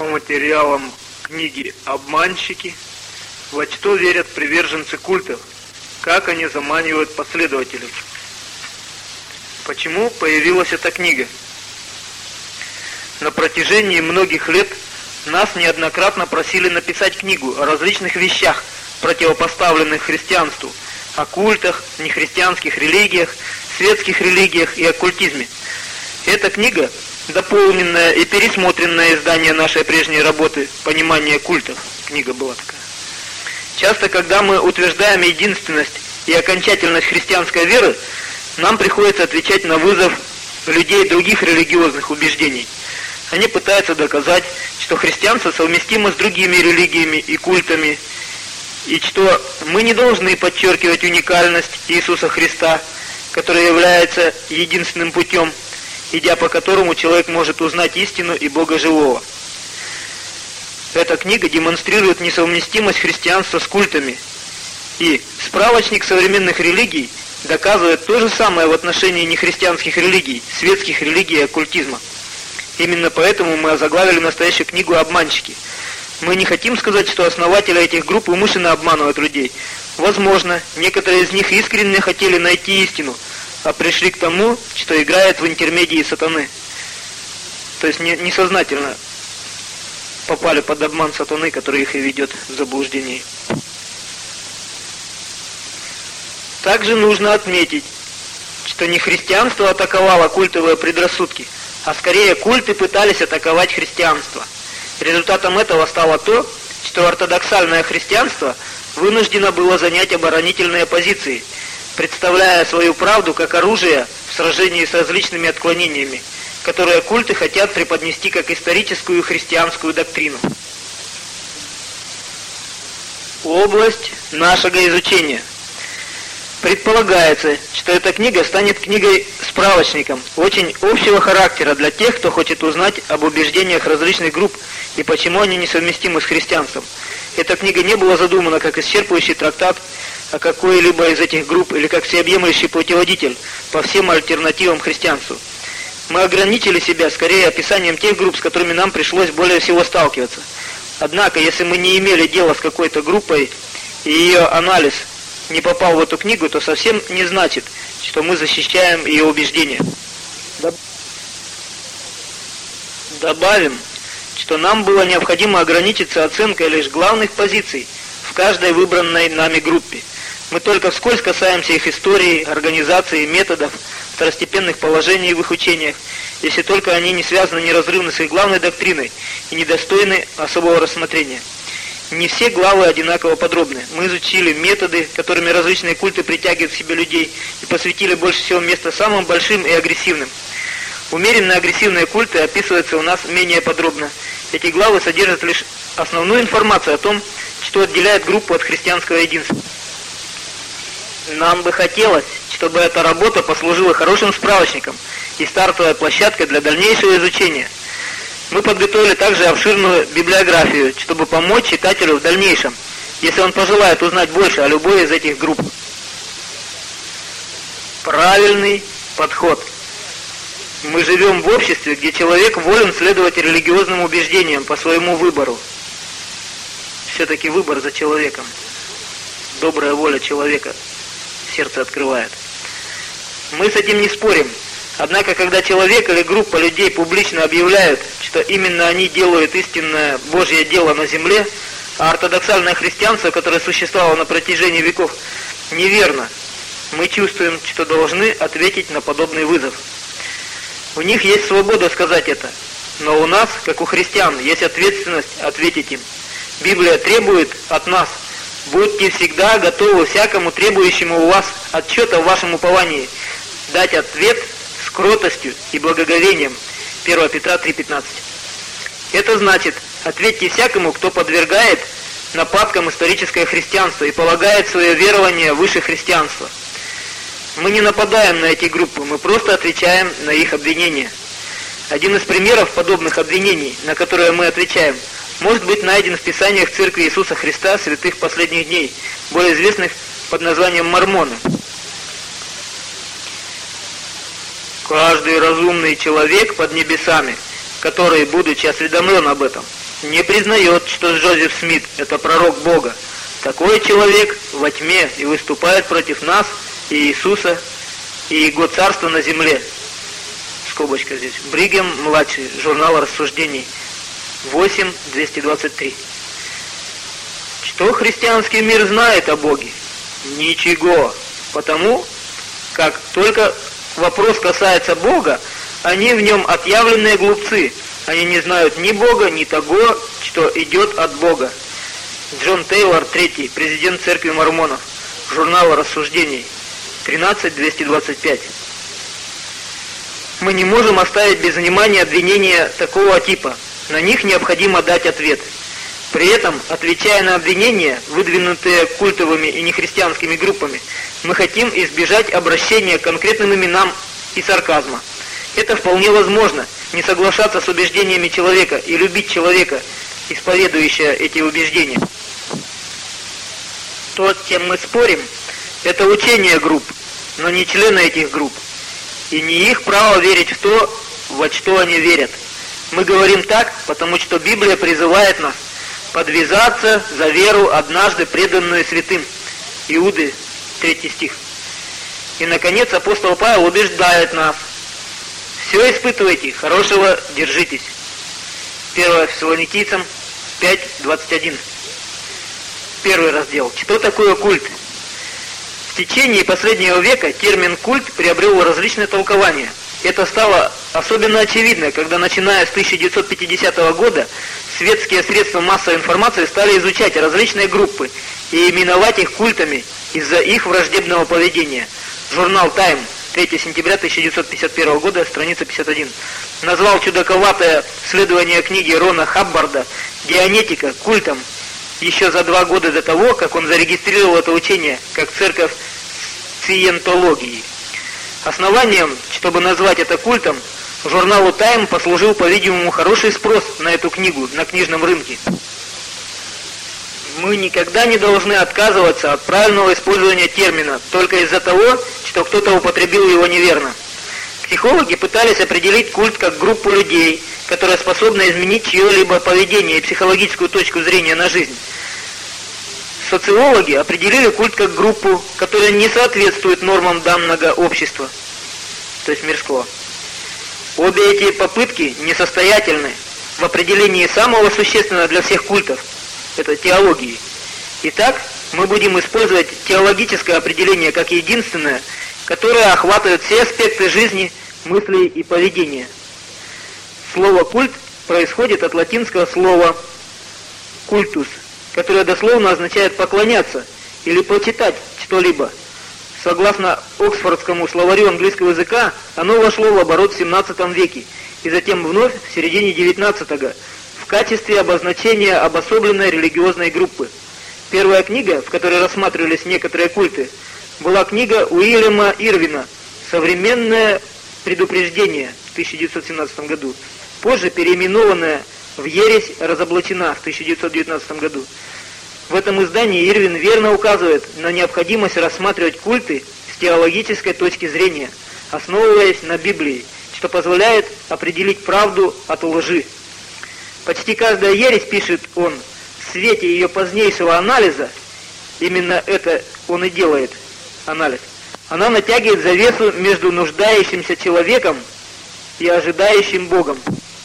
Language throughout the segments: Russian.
по материалам книги «Обманщики», во что верят приверженцы культов, как они заманивают последователей. Почему появилась эта книга? На протяжении многих лет нас неоднократно просили написать книгу о различных вещах, противопоставленных христианству, о культах, нехристианских религиях, светских религиях и оккультизме. Эта книга – дополненное и пересмотренное издание нашей прежней работы «Понимание культов». Книга была такая. Часто, когда мы утверждаем единственность и окончательность христианской веры, нам приходится отвечать на вызов людей других религиозных убеждений. Они пытаются доказать, что христианство совместимо с другими религиями и культами, и что мы не должны подчеркивать уникальность Иисуса Христа, который является единственным путем, идя по которому человек может узнать истину и Бога живого. Эта книга демонстрирует несовместимость христианства с культами, и справочник современных религий доказывает то же самое в отношении нехристианских религий, светских религий и оккультизма. Именно поэтому мы озаглавили настоящую книгу «Обманщики». Мы не хотим сказать, что основатели этих групп умышленно обманывают людей. Возможно, некоторые из них искренне хотели найти истину, а пришли к тому, что играют в интермедии сатаны. То есть несознательно попали под обман сатаны, который их и ведет в заблуждение. Также нужно отметить, что не христианство атаковало культовые предрассудки, а скорее культы пытались атаковать христианство. Результатом этого стало то, что ортодоксальное христианство вынуждено было занять оборонительные позиции, представляя свою правду как оружие в сражении с различными отклонениями, которые культы хотят преподнести как историческую христианскую доктрину. Область нашего изучения. Предполагается, что эта книга станет книгой-справочником, очень общего характера для тех, кто хочет узнать об убеждениях различных групп и почему они несовместимы с христианством. Эта книга не была задумана как исчерпывающий трактат о какой-либо из этих групп или как всеобъемлющий путеводитель по всем альтернативам христианству. Мы ограничили себя скорее описанием тех групп, с которыми нам пришлось более всего сталкиваться. Однако, если мы не имели дела с какой-то группой и ее анализ не попал в эту книгу, то совсем не значит, что мы защищаем ее убеждения. Добавим, что нам было необходимо ограничиться оценкой лишь главных позиций в каждой выбранной нами группе. Мы только вскользь касаемся их истории, организации, методов, второстепенных положений в их учениях, если только они не связаны неразрывно с их главной доктриной и недостойны особого рассмотрения. Не все главы одинаково подробны. Мы изучили методы, которыми различные культы притягивают к себе людей, и посвятили больше всего места самым большим и агрессивным. Умеренно агрессивные культы описываются у нас менее подробно. Эти главы содержат лишь основную информацию о том, что отделяет группу от христианского единства. Нам бы хотелось, чтобы эта работа послужила хорошим справочником и стартовой площадкой для дальнейшего изучения. Мы подготовили также обширную библиографию, чтобы помочь читателю в дальнейшем, если он пожелает узнать больше о любой из этих групп. Правильный подход. Мы живем в обществе, где человек волен следовать религиозным убеждениям по своему выбору. Все-таки выбор за человеком. Добрая воля человека сердце открывает. Мы с этим не спорим. Однако, когда человек или группа людей публично объявляют, что именно они делают истинное Божье дело на земле, а ортодоксальное христианство, которое существовало на протяжении веков, неверно, мы чувствуем, что должны ответить на подобный вызов. У них есть свобода сказать это, но у нас, как у христиан, есть ответственность ответить им. Библия требует от нас: будьте всегда готовы всякому требующему у вас отчета в вашем уповании дать ответ с кротостью и благоговением. 1 Петра 3,15. Это значит, ответьте всякому, кто подвергает нападкам историческое христианство и полагает свое верование выше христианства. Мы не нападаем на эти группы, мы просто отвечаем на их обвинения. Один из примеров подобных обвинений, на которые мы отвечаем, может быть найден в Писаниях Церкви Иисуса Христа святых последних дней, более известных под названием Мормоны. Каждый разумный человек под небесами, который, будучи осведомлен об этом, не признает, что Джозеф Смит – это пророк Бога. Такой человек во тьме и выступает против нас, и Иисуса, и Его царства на земле. Скобочка здесь. Бригем, младший, журнал рассуждений, 8/223. Что христианский мир знает о Боге? Ничего. Потому как только вопрос касается Бога, они в нем отъявленные глупцы. Они не знают ни Бога, ни того, что идет от Бога. Джон Тейлор, III, президент Церкви Мормонов, журнал рассуждений, 13/225. Мы не можем оставить без внимания обвинения такого типа. На них необходимо дать ответ. При этом, отвечая на обвинения, выдвинутые культовыми и нехристианскими группами, мы хотим избежать обращения к конкретным именам и сарказма. Это вполне возможно, не соглашаться с убеждениями человека и любить человека, исповедующего эти убеждения. То, с чем мы спорим, это учение групп, но не члены этих групп. И не их право верить в то, во что они верят. Мы говорим так, потому что Библия призывает нас подвязаться за веру, однажды преданную святым. Иуды, 3 стих. И, наконец, апостол Павел убеждает нас. Все испытывайте, хорошего держитесь. 1 Фессалоникийцам 5:21. Первый раздел. Что такое культ? В течение последнего века термин «культ» приобрел различные толкования. Это стало особенно очевидно, когда, начиная с 1950 года, светские средства массовой информации стали изучать различные группы и именовать их культами из-за их враждебного поведения. Журнал «Тайм», 3 сентября 1951 года, страница 51, назвал чудаковатое следование книги Рона Хаббарда «Дианетика» культом еще за 2 года до того, как он зарегистрировал это учение как церковь сциентологии. Основанием, чтобы назвать это культом, журналу «Тайм» послужил, по-видимому, хороший спрос на эту книгу на книжном рынке. Мы никогда не должны отказываться от правильного использования термина только из-за того, что кто-то употребил его неверно. Психологи пытались определить культ как группу людей, которая способна изменить чье-либо поведение и психологическую точку зрения на жизнь. Социологи определили культ как группу, которая не соответствует нормам данного общества, то есть мирского. Обе эти попытки несостоятельны в определении самого существенного для всех культов – это теологии. Итак, мы будем использовать теологическое определение как единственное, которое охватывает все аспекты жизни, мыслей и поведения. Слово «культ» происходит от латинского слова «культус», которое дословно означает «поклоняться» или «почитать что-либо». Согласно Оксфордскому словарю английского языка, оно вошло в оборот в 17 веке и затем вновь в середине 19-го в качестве обозначения обособленной религиозной группы. Первая книга, в которой рассматривались некоторые культы, была книга Уильяма Ирвина «Современное предупреждение» в 1917 году, позже переименованная в «Ересь разоблачена» в 1919 году. В этом издании Ирвин верно указывает на необходимость рассматривать культы с теологической точки зрения, основываясь на Библии, что позволяет определить правду от лжи. Почти каждая ересь, пишет он, в свете ее позднейшего анализа, именно это он и делает, анализ, она натягивает завесу между нуждающимся человеком и ожидающим Богом.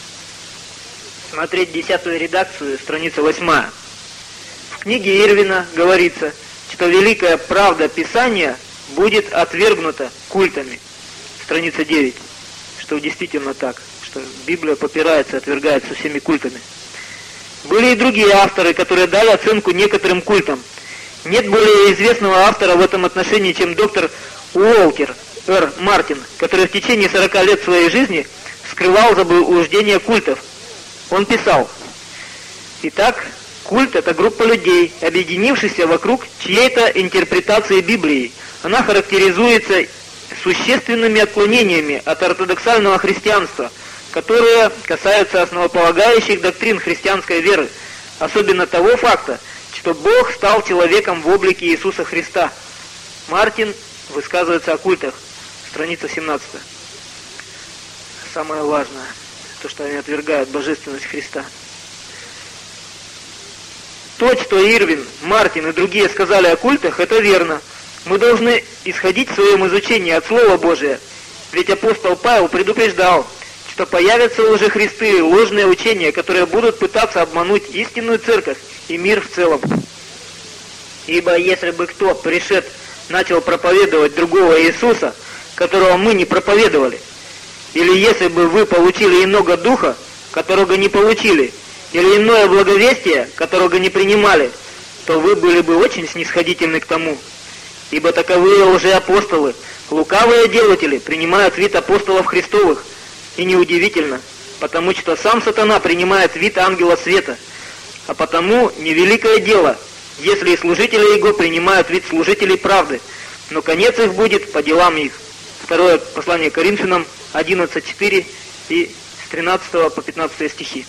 Смотреть 10-ю редакцию, страница 8. В книге Ирвина говорится, что великая правда Писания будет отвергнута культами. Страница 9. Что действительно так, что Библия попирается и отвергается всеми культами. Были и другие авторы, которые дали оценку некоторым культам. Нет более известного автора в этом отношении, чем доктор Уолтер Р. Мартин, который в течение 40 лет своей жизни скрывал заблуждения культов. Он писал: «Итак, культ – это группа людей, объединившихся вокруг чьей-то интерпретации Библии. Она характеризуется существенными отклонениями от ортодоксального христианства, которые касаются основополагающих доктрин христианской веры, особенно того факта, что Бог стал человеком в облике Иисуса Христа». Мартин высказывается о культах, страница 17. Самое важное, то, что они отвергают божественность Христа. То, что Ирвин, Мартин и другие сказали о культах, это верно. Мы должны исходить в своем изучении от Слова Божия. Ведь апостол Павел предупреждал, что появятся лжехристы, ложные учения, которые будут пытаться обмануть истинную церковь и мир в целом. Ибо если бы кто, пришед, начал проповедовать другого Иисуса, которого мы не проповедовали, или если бы вы получили иного духа, которого не получили, или иное благовестие, которого не принимали, то вы были бы очень снисходительны к тому. Ибо таковые лжеапостолы, лукавые делатели, принимают вид апостолов Христовых, и неудивительно, потому что сам сатана принимает вид ангела света, а потому невеликое дело, если и служители его принимают вид служителей правды, но конец их будет по делам их. Второе послание Коринфянам 11:4 и с 13 по 15 стихи.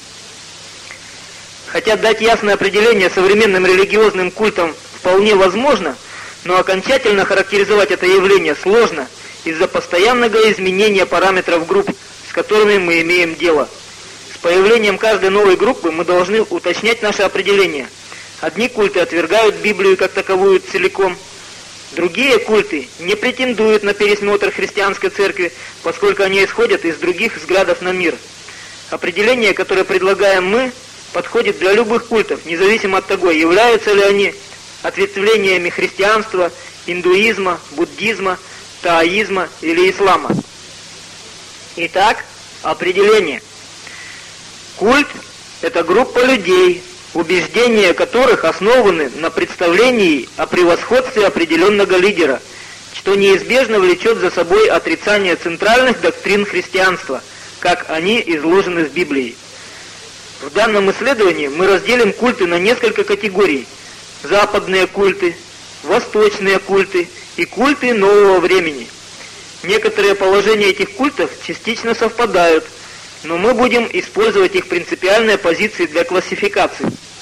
Хотя дать ясное определение современным религиозным культам вполне возможно, но окончательно характеризовать это явление сложно из-за постоянного изменения параметров групп, с которыми мы имеем дело. С появлением каждой новой группы мы должны уточнять наше определение. Одни культы отвергают Библию как таковую целиком, другие культы не претендуют на пересмотр христианской церкви, поскольку они исходят из других взглядов на мир. Определение, которое предлагаем мы, подходит для любых культов, независимо от того, являются ли они ответвлениями христианства, индуизма, буддизма, таоизма или ислама. Итак, определение. Культ – это группа людей, убеждения которых основаны на представлении о превосходстве определенного лидера, что неизбежно влечет за собой отрицание центральных доктрин христианства, как они изложены в Библии. В данном исследовании мы разделим культы на несколько категорий: западные культы, восточные культы и культы нового времени. Некоторые положения этих культов частично совпадают, но мы будем использовать их принципиальные позиции для классификации.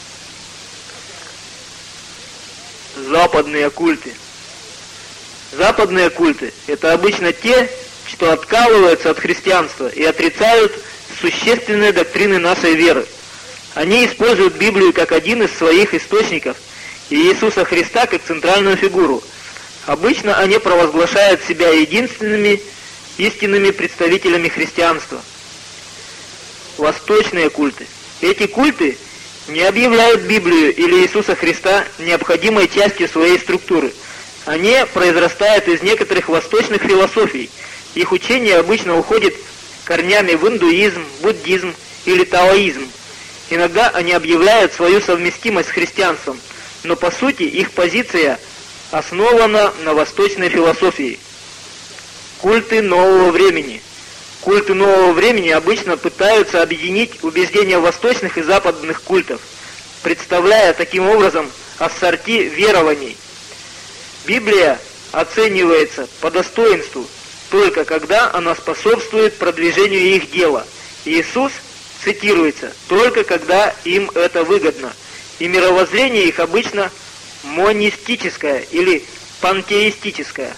Западные культы. Западные культы – это обычно те, что откалываются от христианства и отрицают существенные доктрины нашей веры. Они используют Библию как один из своих источников и Иисуса Христа как центральную фигуру. Обычно они провозглашают себя единственными истинными представителями христианства. Восточные культы. Эти культы не объявляют Библию или Иисуса Христа необходимой частью своей структуры. Они произрастают из некоторых восточных философий. Их учение обычно уходит корнями в индуизм, буддизм или таоизм. Иногда они объявляют свою совместимость с христианством, но по сути их позиция основана на восточной философии. Культы нового времени. Культы нового времени обычно пытаются объединить убеждения восточных и западных культов, представляя таким образом ассорти верований. Библия оценивается по достоинству только когда она способствует продвижению их дела. Иисус цитируется только когда им это выгодно, и мировоззрение их обычно монистическое или пантеистическое.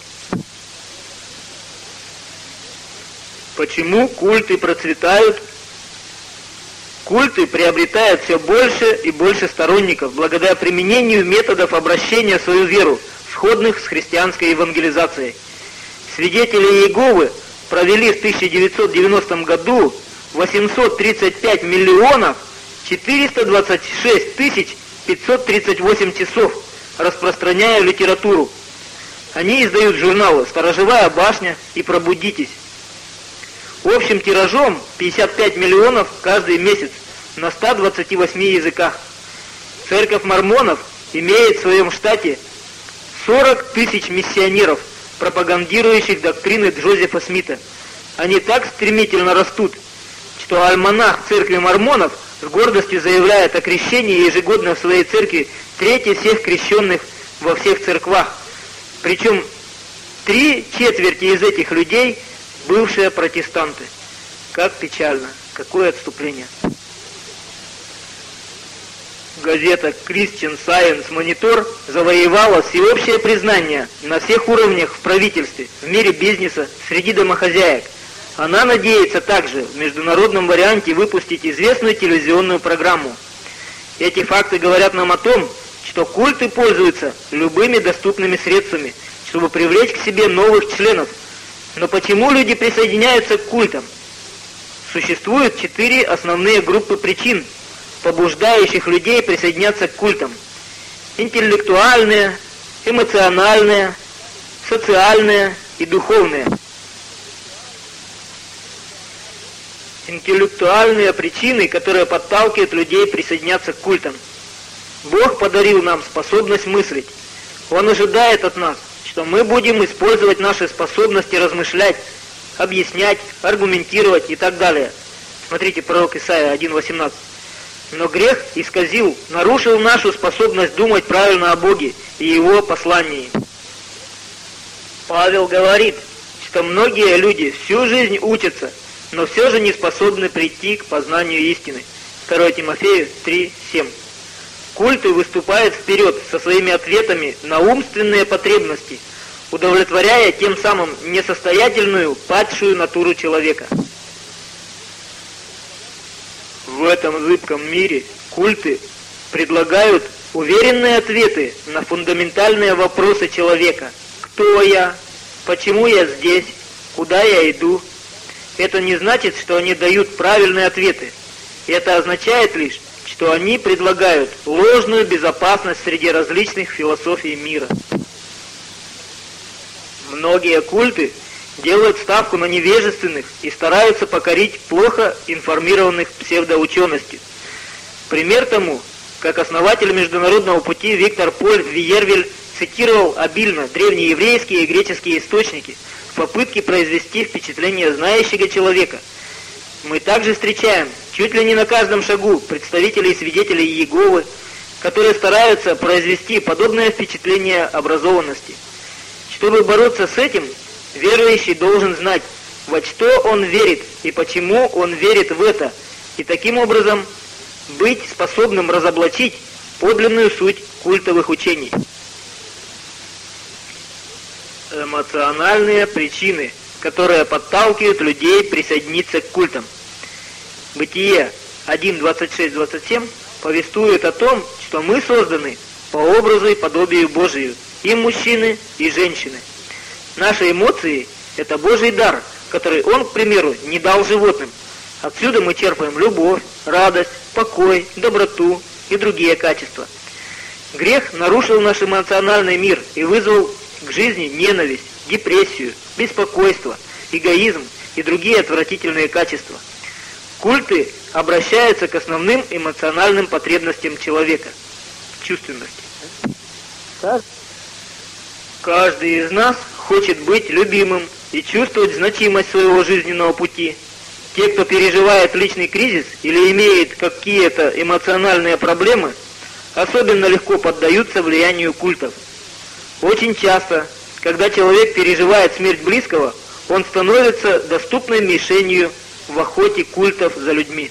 Почему культы процветают? Культы приобретают все больше и больше сторонников благодаря применению методов обращения в свою веру, сходных с христианской евангелизацией. Свидетели Иеговы провели в 1990 году 835 миллионов 426 тысяч 538 часов, распространяя литературу. Они издают журналы «Сторожевая башня» и «Пробудитесь». Общим тиражом 55 миллионов каждый месяц на 128 языках. Церковь мормонов имеет в своем штате 40 тысяч миссионеров, пропагандирующих доктрины Джозефа Смита. Они так стремительно растут, что альманах церкви мормонов с гордостью заявляет о крещении ежегодно в своей церкви трети всех крещенных во всех церквах. Причем 3/4 из этих людей – бывшие протестанты. Как печально, какое отступление. Газета Christian Science Monitor завоевала всеобщее признание на всех уровнях в правительстве, в мире бизнеса, среди домохозяек. Она надеется также в международном варианте выпустить известную телевизионную программу. Эти факты говорят нам о том, что культы пользуются любыми доступными средствами, чтобы привлечь к себе новых членов. Но почему люди присоединяются к культам? Существует 4 основные группы причин, побуждающих людей присоединяться к культам. Интеллектуальные, эмоциональные, социальные и духовные. Интеллектуальные причины, которые подталкивают людей присоединяться к культам. Бог подарил нам способность мыслить. Он ожидает от нас, что мы будем использовать наши способности размышлять, объяснять, аргументировать и так далее. Смотрите, пророк Исаия 1:18. Но грех исказил, нарушил нашу способность думать правильно о Боге и Его послании. Павел говорит, что многие люди всю жизнь учатся, но все же не способны прийти к познанию истины. 2 Тимофею 3:7. Культы выступают вперед со своими ответами на умственные потребности, удовлетворяя тем самым несостоятельную, падшую натуру человека. В этом зыбком мире культы предлагают уверенные ответы на фундаментальные вопросы человека. Кто я? Почему я здесь? Куда я иду? Это не значит, что они дают правильные ответы. Это означает лишь, что они предлагают ложную безопасность среди различных философий мира. Многие культы делают ставку на невежественных и стараются покорить плохо информированных псевдоученостью. Пример тому, как основатель Международного пути Виктор Поль Виервель цитировал обильно древнееврейские и греческие источники в попытке произвести впечатление знающего человека. Мы также встречаем чуть ли не на каждом шагу представителей и свидетелей Иеговы, которые стараются произвести подобное впечатление образованности. Чтобы бороться с этим, верующий должен знать, во что он верит и почему он верит в это, и таким образом быть способным разоблачить подлинную суть культовых учений. Эмоциональные причины, которые подталкивают людей присоединиться к культам. Бытие 1:26-27 повествует о том, что мы созданы по образу и подобию Божию, и мужчины, и женщины. Наши эмоции – это Божий дар, который Он, к примеру, не дал животным. Отсюда мы черпаем любовь, радость, покой, доброту и другие качества. Грех нарушил наш эмоциональный мир и вызвал к жизни ненависть, депрессию, беспокойство, эгоизм и другие отвратительные качества. Культы обращаются к основным эмоциональным потребностям человека – чувственности. Каждый из нас хочет быть любимым и чувствовать значимость своего жизненного пути. Те, кто переживает личный кризис или имеет какие-то эмоциональные проблемы, особенно легко поддаются влиянию культов. Очень часто, когда человек переживает смерть близкого, он становится доступной мишенью в охоте культов за людьми.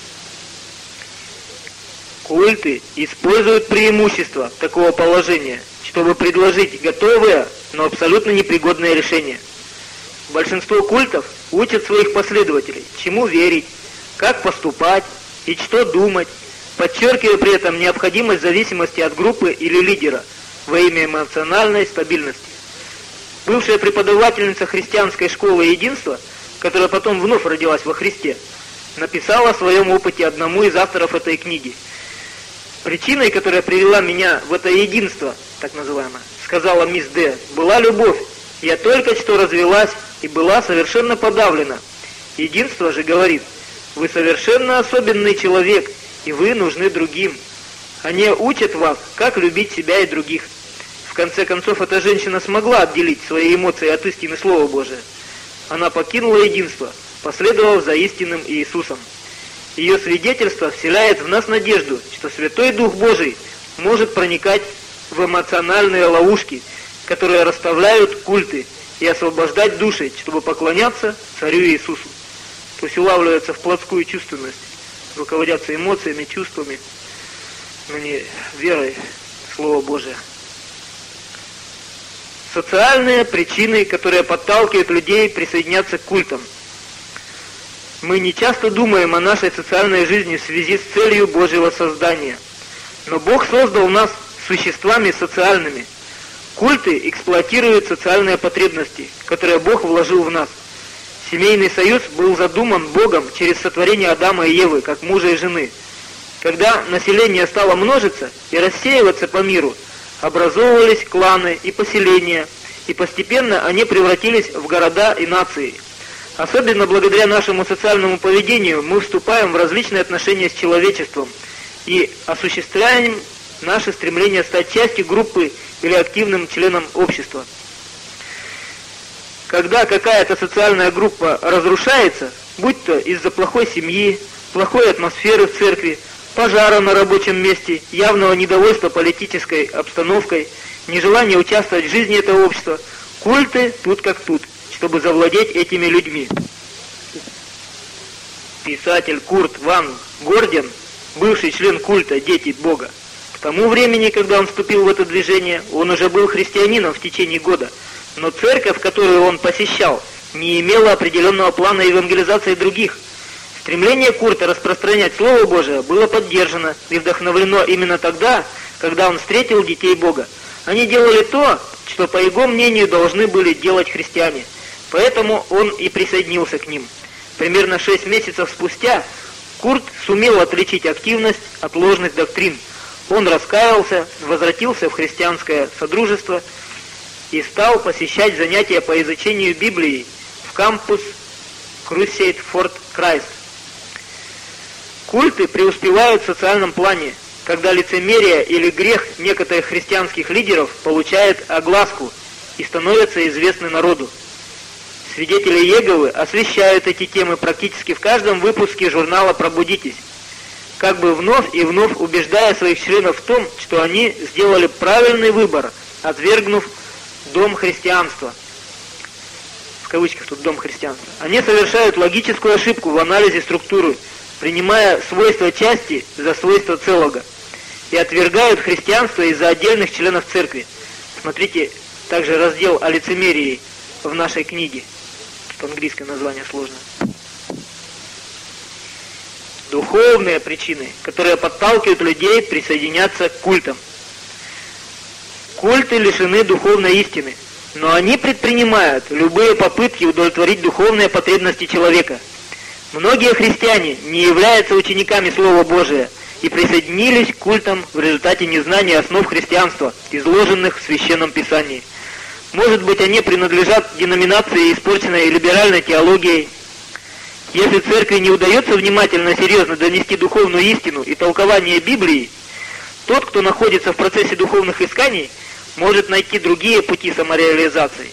Культы используют преимущества такого положения, чтобы предложить готовые, но абсолютно непригодные решения. Большинство культов учат своих последователей, чему верить, как поступать и что думать, подчеркивая при этом необходимость зависимости от группы или лидера во имя эмоциональной стабильности. Бывшая преподавательница христианской школы единства, которая потом вновь родилась во Христе, написала о своем опыте одному из авторов этой книги. Причиной, которая привела меня в это единство, так называемое, сказала мисс Д., была любовь. Я только что развелась и была совершенно подавлена. Единство же говорит, вы совершенно особенный человек, и вы нужны другим. Они учат вас, как любить себя и других. В конце концов, эта женщина смогла отделить свои эмоции от истины Слова Божия. Она покинула единство, последовав за истинным Иисусом. Ее свидетельство вселяет в нас надежду, что Святой Дух Божий может проникать в эмоциональные ловушки, которые расставляют культы, и освобождать души, чтобы поклоняться Царю Иисусу. Пусть улавливается в плотскую чувственность, руководятся эмоциями, чувствами, но не верой в Слово Божие. Социальные причины, которые подталкивают людей присоединяться к культам. Мы не часто думаем о нашей социальной жизни в связи с целью Божьего создания. Но Бог создал нас существами социальными. Культы эксплуатируют социальные потребности, которые Бог вложил в нас. Семейный союз был задуман Богом через сотворение Адама и Евы, как мужа и жены. Когда население стало множиться и рассеиваться по миру, образовывались кланы и поселения, и постепенно они превратились в города и нации. Особенно благодаря нашему социальному поведению мы вступаем в различные отношения с человечеством и осуществляем наше стремление стать частью группы или активным членом общества. Когда какая-то социальная группа разрушается, будь то из-за плохой семьи, плохой атмосферы в церкви, пожара на рабочем месте, явного недовольства политической обстановкой, нежелания участвовать в жизни этого общества, культы тут как тут, чтобы завладеть этими людьми. Писатель Курт ван Горден, бывший член культа «Дети Бога», к тому времени, когда он вступил в это движение, он уже был христианином в течение года, но церковь, которую он посещал, не имела определенного плана евангелизации других. Стремление Курта распространять Слово Божие было поддержано и вдохновлено именно тогда, когда он встретил детей Бога. Они делали то, что, по его мнению, должны были делать христиане. Поэтому он и присоединился к ним. Примерно 6 месяцев спустя Курт сумел отличить активность от ложных доктрин. Он раскаялся, возвратился в христианское содружество и стал посещать занятия по изучению Библии в кампус Crusade for Christ. Культы преуспевают в социальном плане, когда лицемерие или грех некоторых христианских лидеров получает огласку и становятся известны народу. Свидетели Иеговы освещают эти темы практически в каждом выпуске журнала «Пробудитесь», как бы вновь и вновь убеждая своих членов в том, что они сделали правильный выбор, отвергнув дом христианства. В кавычках тут «дом христианства». Они совершают логическую ошибку в анализе структуры, принимая свойства части за свойства целого, и отвергают христианство из-за отдельных членов церкви. Смотрите также раздел о лицемерии в нашей книге. Тут английское название сложное. Духовные причины, которые подталкивают людей присоединяться к культам. Культы лишены духовной истины, но они предпринимают любые попытки удовлетворить духовные потребности человека. Многие христиане не являются учениками Слова Божия и присоединились к культам в результате незнания основ христианства, изложенных в Священном Писании. Может быть, они принадлежат деноминации, испорченной либеральной теологией. Если церкви не удается внимательно и серьезно донести духовную истину и толкование Библии, тот, кто находится в процессе духовных исканий, может найти другие пути самореализации.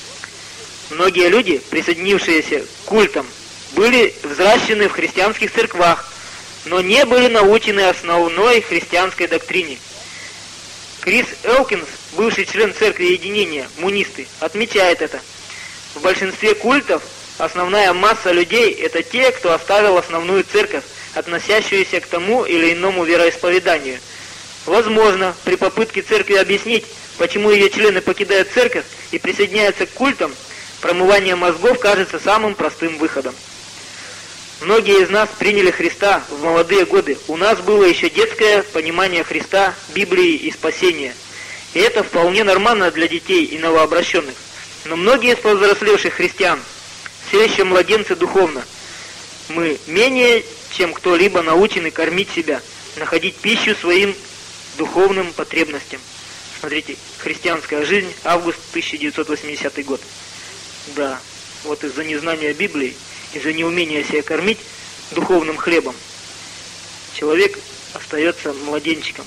Многие люди, присоединившиеся к культам, были взращены в христианских церквах, но не были научены основной христианской доктрине. Крис Элкинс, бывший член Церкви Единения, мунисты, отмечает это. В большинстве культов основная масса людей – это те, кто оставил основную церковь, относящуюся к тому или иному вероисповеданию. Возможно, при попытке церкви объяснить, почему ее члены покидают церковь и присоединяются к культам, промывание мозгов кажется самым простым выходом. Многие из нас приняли Христа в молодые годы. У нас было еще детское понимание Христа, Библии и спасения. И это вполне нормально для детей и новообращенных. Но многие из повзрослевших христиан все еще младенцы духовно. Мы менее, чем кто-либо научены кормить себя, находить пищу своим духовным потребностям. Смотрите, «Христианская жизнь», август 1980 год. Да, вот из-за незнания Библии, из-за неумения себя кормить духовным хлебом, человек остается младенчиком.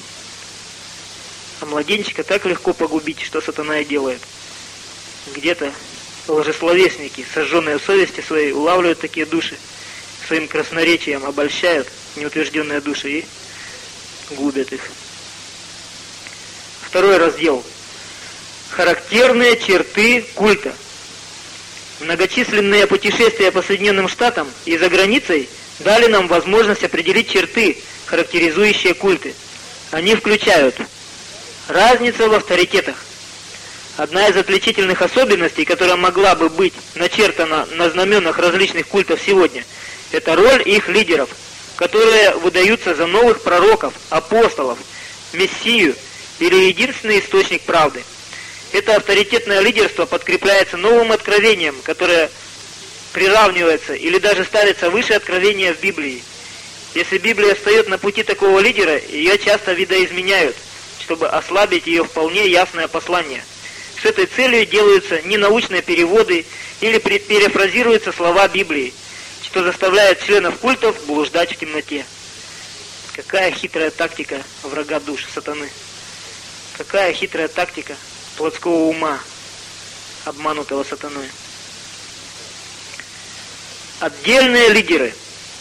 А младенчика так легко погубить, что сатана и делает. Где-то лжесловесники, сожженные в совести своей, улавливают такие души, своим красноречием обольщают неутвержденные души и губят их. Второй раздел. Характерные черты культа. Многочисленные путешествия по Соединенным Штатам и за границей дали нам возможность определить черты, характеризующие культы. Они включают разницу в авторитетах. Одна из отличительных особенностей, которая могла бы быть начертана на знаменах различных культов сегодня, это роль их лидеров, которые выдаются за новых пророков, апостолов, Мессию или единственный источник правды. Это авторитетное лидерство подкрепляется новым откровением, которое приравнивается или даже ставится выше откровения в Библии. Если Библия встает на пути такого лидера, ее часто видоизменяют, чтобы ослабить ее вполне ясное послание. С этой целью делаются ненаучные переводы или перефразируются слова Библии, что заставляет членов культов блуждать в темноте. Какая хитрая тактика врага душ, сатаны. Какая хитрая тактика плотского ума, обманутого сатаной. Отдельные лидеры.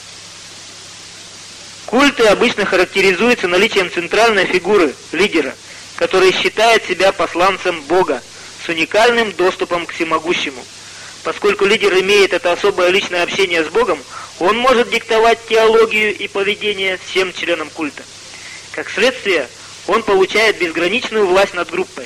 Культы обычно характеризуются наличием центральной фигуры, лидера, который считает себя посланцем Бога с уникальным доступом к всемогущему. Поскольку лидер имеет это особое личное общение с Богом, он может диктовать теологию и поведение всем членам культа. Как следствие, он получает безграничную власть над группой.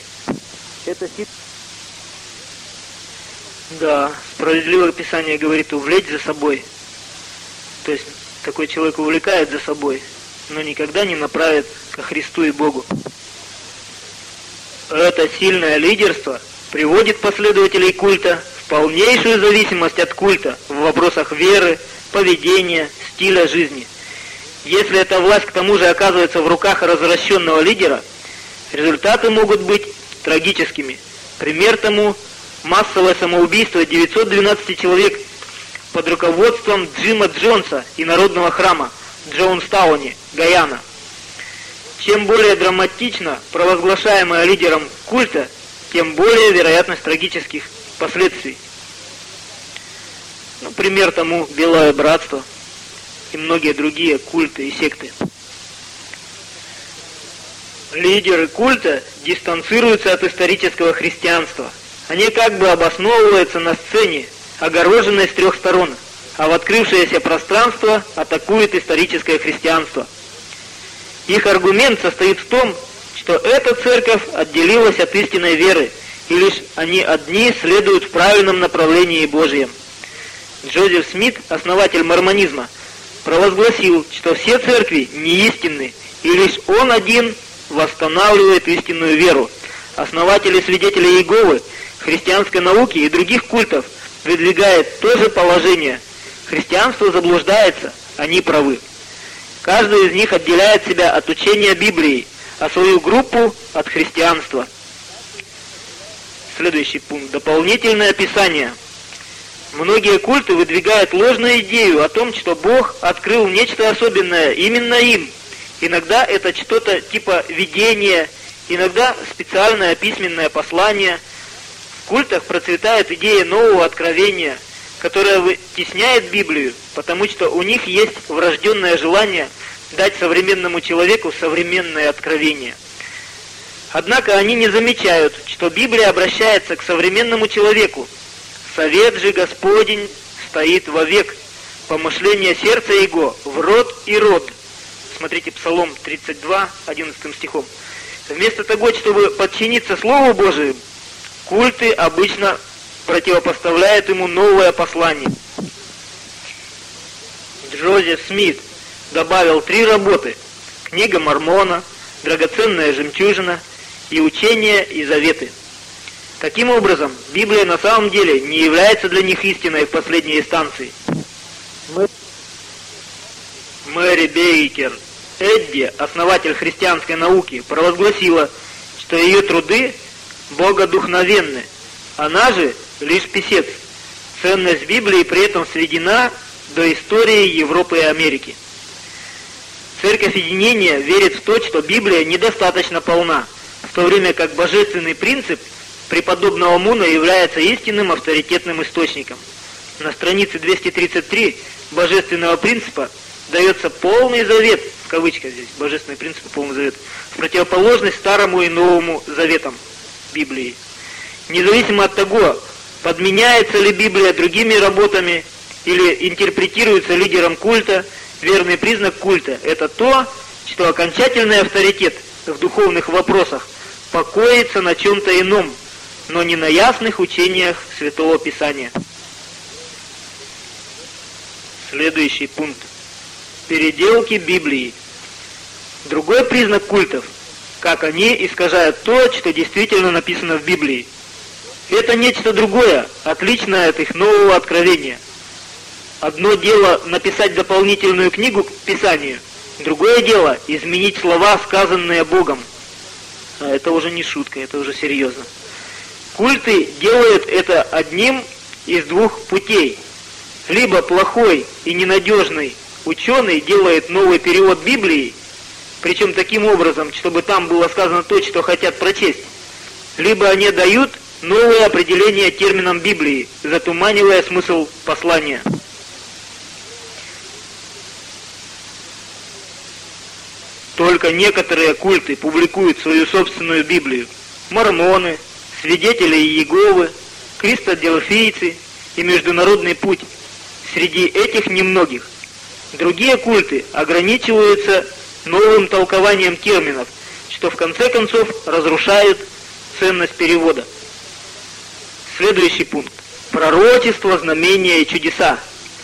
Да, справедливое Писание говорит увлечь за собой. То есть такой человек увлекает за собой, но никогда не направит ко Христу и Богу. Это сильное лидерство приводит последователей культа в полнейшую зависимость от культа в вопросах веры, поведения, стиля жизни. Если эта власть к тому же оказывается в руках развращенного лидера, результаты могут быть трагическими. Пример тому – массовое самоубийство 912 человек под руководством Джима Джонса и Народного храма в Джонстауне, Гайана. Чем более драматично провозглашаемое лидером культа, тем более вероятность трагических последствий. Пример тому Белое Братство и многие другие культы и секты. Лидеры культа дистанцируются от исторического христианства. Они как бы обосновываются на сцене, огороженной с трех сторон, а в открывшееся пространство атакует историческое христианство. Их аргумент состоит в том, что эта церковь отделилась от истинной веры, и лишь они одни следуют в правильном направлении Божьем. Джозеф Смит, основатель мормонизма, провозгласил, что все церкви неистинны, и лишь он один восстанавливает истинную веру. Основатели свидетелей Иеговы, христианской науки и других культов выдвигают то же положение. Христианство заблуждается, они правы. Каждый из них отделяет себя от учения Библии, а свою группу от христианства. Следующий пункт. Дополнительное описание. Многие культы выдвигают ложную идею о том, что Бог открыл нечто особенное именно им. Иногда это что-то типа видения, иногда специальное письменное послание. В культах процветает идея нового откровения, которая вытесняет Библию, потому что у них есть врожденное желание дать современному человеку современное откровение. Однако они не замечают, что Библия обращается к современному человеку. «Совет же Господень стоит вовек, помышление сердца его в род и род». Смотрите Псалом 32, 11 стихом. Вместо того, чтобы подчиниться Слову Божию, культы обычно противопоставляют ему новое послание. Джозеф Смит добавил 3 работы: «Книга Мормона», «Драгоценная жемчужина» и «Учения и заветы». Таким образом, Библия на самом деле не является для них истиной в последней инстанции. Мэри Бейкер Эдди, основатель христианской науки, провозгласила, что ее труды богодухновенны. Она же лишь писец. Ценность Библии при этом сведена до истории Европы и Америки. Церковь Единения верит в то, что Библия недостаточно полна, в то время как божественный принцип преподобного Муна является истинным авторитетным источником. На странице 233 божественного принципа дается полный завет, в кавычках здесь, божественный принцип, полный завет, в противоположность Старому и Новому заветам Библии. Независимо от того, подменяется ли Библия другими работами или интерпретируется лидером культа, верный признак культа – это то, что окончательный авторитет в духовных вопросах покоится на чем-то ином, но не на ясных учениях Святого Писания. Следующий пункт. Переделки Библии. Другой признак культов как они искажают то, что действительно написано в Библии. Это нечто другое, отличное от их нового откровения. Одно дело написать дополнительную книгу к Писанию, другое дело изменить слова, сказанные Богом. А это уже не шутка, это уже серьезно. Культы делают это одним из двух путей. Либо плохой и ненадежный ученый делает новый перевод Библии, причем таким образом, чтобы там было сказано то, что хотят прочесть, либо они дают новое определение терминам Библии, затуманивая смысл послания. Только некоторые культы публикуют свою собственную Библию. Мормоны, свидетели Иеговы, крестоделфийцы и Международный путь. Среди этих немногих. Другие культы ограничиваются новым толкованием терминов, что в конце концов разрушает ценность перевода. Следующий пункт. Пророчество, знамения и чудеса.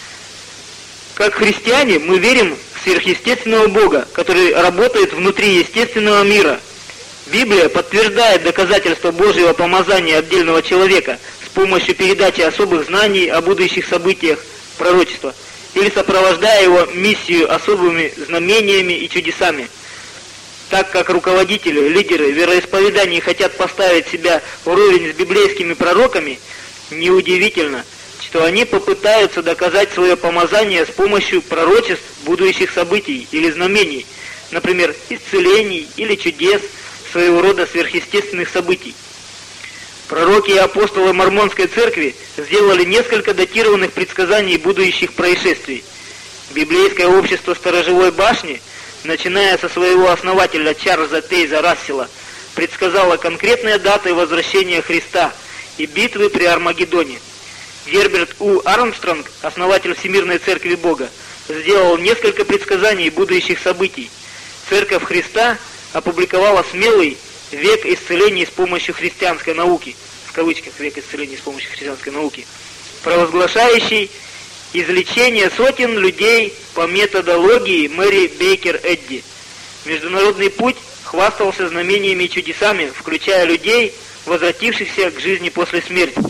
Как христиане мы верим в сверхъестественного Бога, который работает внутри естественного мира. Библия подтверждает доказательства Божьего помазания отдельного человека с помощью передачи особых знаний о будущих событиях пророчества или сопровождая его миссию особыми знамениями и чудесами. Так как руководители, лидеры вероисповеданий хотят поставить себя вровень с библейскими пророками, неудивительно, что они попытаются доказать свое помазание с помощью пророчеств будущих событий или знамений, например, исцелений или чудес, своего рода сверхъестественных событий. Пророки и апостолы Мормонской церкви сделали несколько датированных предсказаний будущих происшествий. Библейское общество Сторожевой башни, начиная со своего основателя Чарльза Тейза Рассела, предсказало конкретные даты возвращения Христа и битвы при Армагеддоне. Герберт У. Армстронг, основатель Всемирной Церкви Бога, сделал несколько предсказаний будущих событий. Церковь Христа опубликовала смелый «Век исцелений с помощью христианской науки», в кавычках «Век исцелений с помощью христианской науки», провозглашающий излечение сотен людей по методологии Мэри Бейкер Эдди. Международный путь хвастался знамениями и чудесами, включая людей, возвратившихся к жизни после смерти.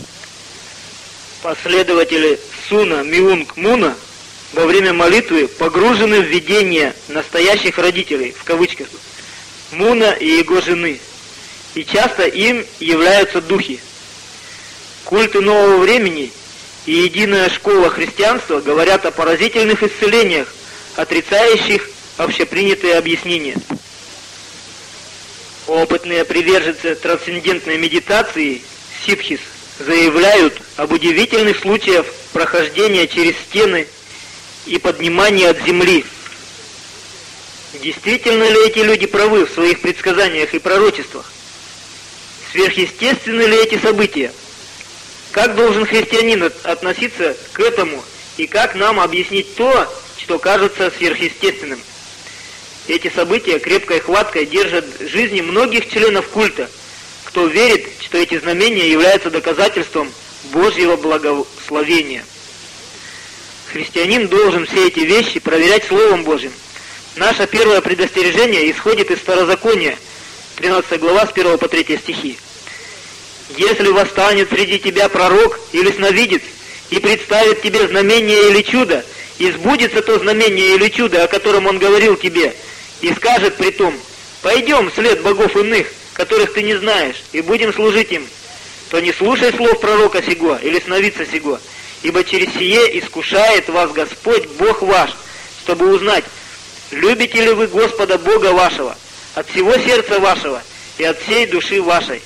Последователи Суна Миунг Муна во время молитвы погружены в видение настоящих родителей, в кавычках, Муна и его жены, и часто им являются духи. Культы нового времени и единая школа христианства говорят о поразительных исцелениях, отрицающих общепринятые объяснения. Опытные приверженцы трансцендентной медитации, ситхис, заявляют об удивительных случаях прохождения через стены и поднимания от земли. Действительно ли эти люди правы в своих предсказаниях и пророчествах? Сверхъестественны ли эти события? Как должен христианин относиться к этому и как нам объяснить то, что кажется сверхъестественным? Эти события крепкой хваткой держат жизни многих членов культа, кто верит, что эти знамения являются доказательством Божьего благословения. Христианин должен все эти вещи проверять Словом Божьим. Наше первое предостережение исходит из Второзакония, 13 глава, с 1 по 3 стихи. «Если восстанет среди тебя пророк или сновидец, и представит тебе знамение или чудо, и сбудется то знамение или чудо, о котором он говорил тебе, и скажет притом: пойдем вслед богов иных, которых ты не знаешь, и будем служить им, то не слушай слов пророка сего или сновидца сего, ибо через сие искушает вас Господь Бог ваш, чтобы узнать, любите ли вы Господа Бога вашего от всего сердца вашего и от всей души вашей».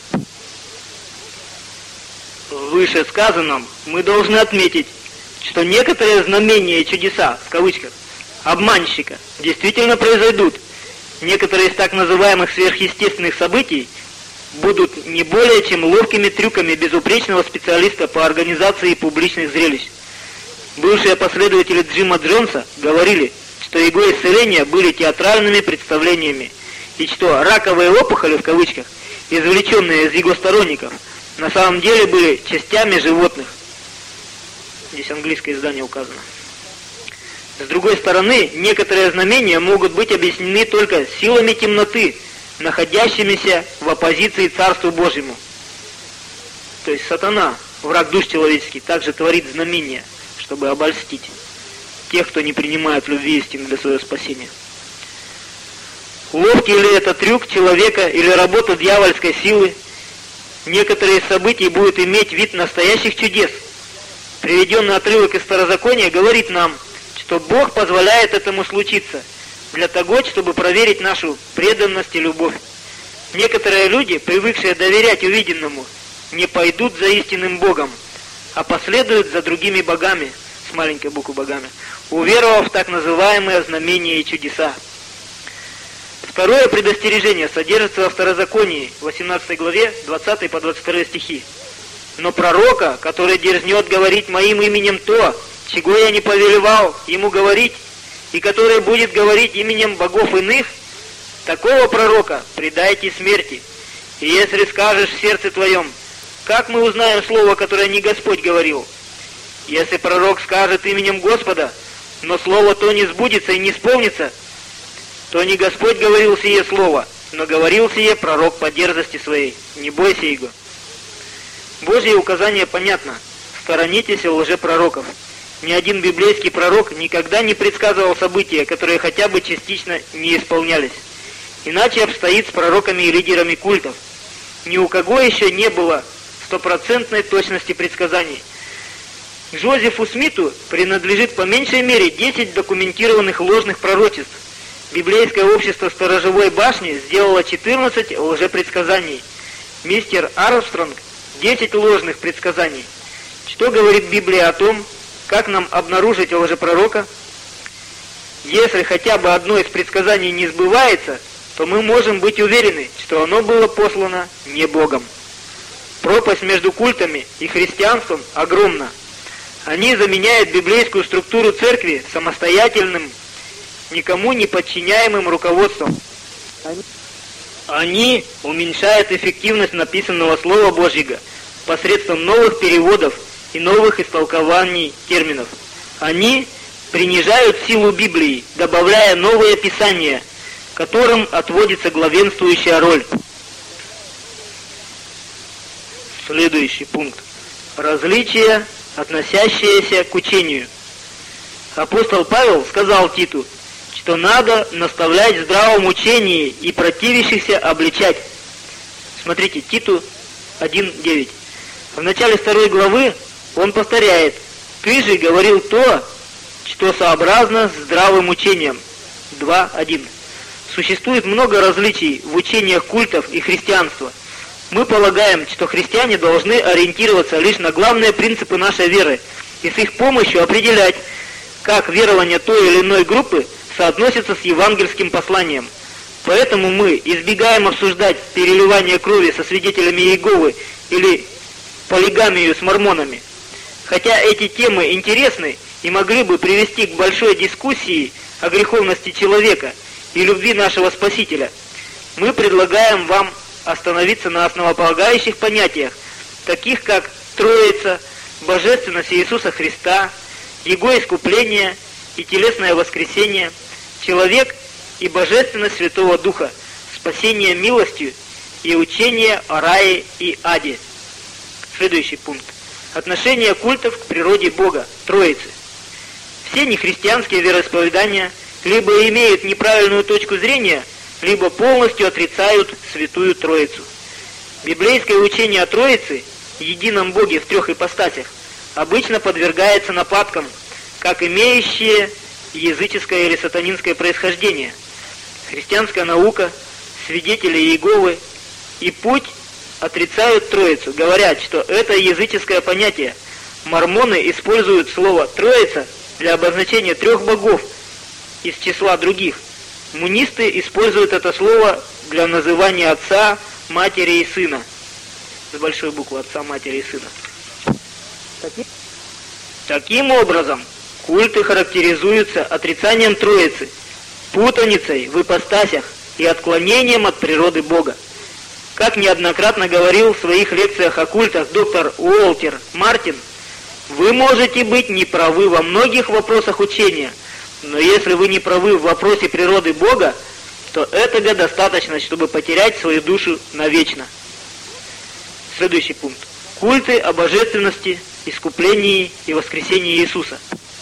В вышесказанном мы должны отметить, что некоторые знамения и чудеса, в кавычках, обманщика действительно произойдут. Некоторые из так называемых сверхъестественных событий будут не более чем ловкими трюками безупречного специалиста по организации публичных зрелищ. Бывшие последователи Джима Джонса говорили, что его исцеления были театральными представлениями, и что раковые опухоли, в кавычках, извлеченные из его сторонников, на самом деле были частями животных. Здесь английское издание указано. С другой стороны, некоторые знамения могут быть объяснены только силами темноты, находящимися в оппозиции Царству Божьему. То есть сатана, враг душ человеческих, также творит знамения, чтобы обольстить тех, кто не принимает любви истины для своего спасения. Ловкий ли это трюк человека или работа дьявольской силы, некоторые события будут иметь вид настоящих чудес. Приведенный отрывок из Второзакония говорит нам, что Бог позволяет этому случиться, для того, чтобы проверить нашу преданность и любовь. Некоторые люди, привыкшие доверять увиденному, не пойдут за истинным Богом, а последуют за другими богами, с маленькой буквы богами, уверовав в так называемые знамения и чудеса. Второе предостережение содержится во Второзаконии, 18 главе, 20 по 22 стихи. «Но пророка, который дерзнет говорить моим именем то, чего я не повелевал ему говорить, и который будет говорить именем богов иных, такого пророка предайте смерти. И если скажешь в сердце твоем, как мы узнаем слово, которое не Господь говорил? Если пророк скажет именем Господа, но слово то не сбудется и не исполнится, то не Господь говорил сие слово, но говорил сие пророк по дерзости своей. Не бойся его». Божье указание понятно. Сторонитесь лжепророков. Ни один библейский пророк никогда не предсказывал события, которые хотя бы частично не исполнялись. Иначе обстоит с пророками и лидерами культов. Ни у кого еще не было стопроцентной точности предсказаний. Джозефу Смиту принадлежит по меньшей мере 10 документированных ложных пророчеств. Библейское общество Сторожевой башни сделало 14 лжепредсказаний. Мистер Армстронг 10 ложных предсказаний. Что говорит Библия о том, как нам обнаружить лжепророка? Если хотя бы одно из предсказаний не сбывается, то мы можем быть уверены, что оно было послано не Богом. Пропасть между культами и христианством огромна. Они заменяют библейскую структуру церкви самостоятельным, никому не подчиняемым руководством. Они уменьшают эффективность написанного Слова Божьего посредством новых переводов и новых истолкований терминов. Они принижают силу Библии, добавляя новые писания, которым отводится главенствующая роль. Следующий пункт. Различия, относящиеся к учению. Апостол Павел сказал Титу, что надо наставлять в здравом учении и противящихся обличать. Смотрите, Титу 1:9. В начале 2 главы он повторяет: «Ты же говорил то, что сообразно с здравым учением». 2:1. Существует много различий в учениях культов и христианства. Мы полагаем, что христиане должны ориентироваться лишь на главные принципы нашей веры и с их помощью определять, как верование той или иной группы соотносится с евангельским посланием. Поэтому мы избегаем обсуждать переливание крови со свидетелями Иеговы или полигамию с мормонами. Хотя эти темы интересны и могли бы привести к большой дискуссии о греховности человека и любви нашего Спасителя, мы предлагаем вам остановиться на основополагающих понятиях, таких как Троица, Божественность Иисуса Христа, Его искупление и телесное воскресение, человек и божественность Святого Духа, спасение милостью и учение о рае и аде. Следующий пункт. Отношение культов к природе Бога, Троицы. Все нехристианские вероисповедания либо имеют неправильную точку зрения, либо полностью отрицают Святую Троицу. Библейское учение о Троице, едином Боге в 3 ипостасях, обычно подвергается нападкам, как имеющие языческое или сатанинское происхождение. Христианская наука, свидетели Иеговы и Путь отрицают Троицу, говорят, что это языческое понятие. Мормоны используют слово «Троица» для обозначения 3 богов из числа других. Мунисты используют это слово для называния Отца, Матери и Сына. С большой буквы Отца, Матери и Сына. Таким образом, культы характеризуются отрицанием Троицы, путаницей в ипостасях и отклонением от природы Бога. Как неоднократно говорил в своих лекциях о культах доктор Уолтер Мартин, вы можете быть неправы во многих вопросах учения, но если вы не правы в вопросе природы Бога, что этого достаточно, чтобы потерять свою душу навечно. Следующий пункт. Культы о божественности, искуплении и воскресении Иисуса.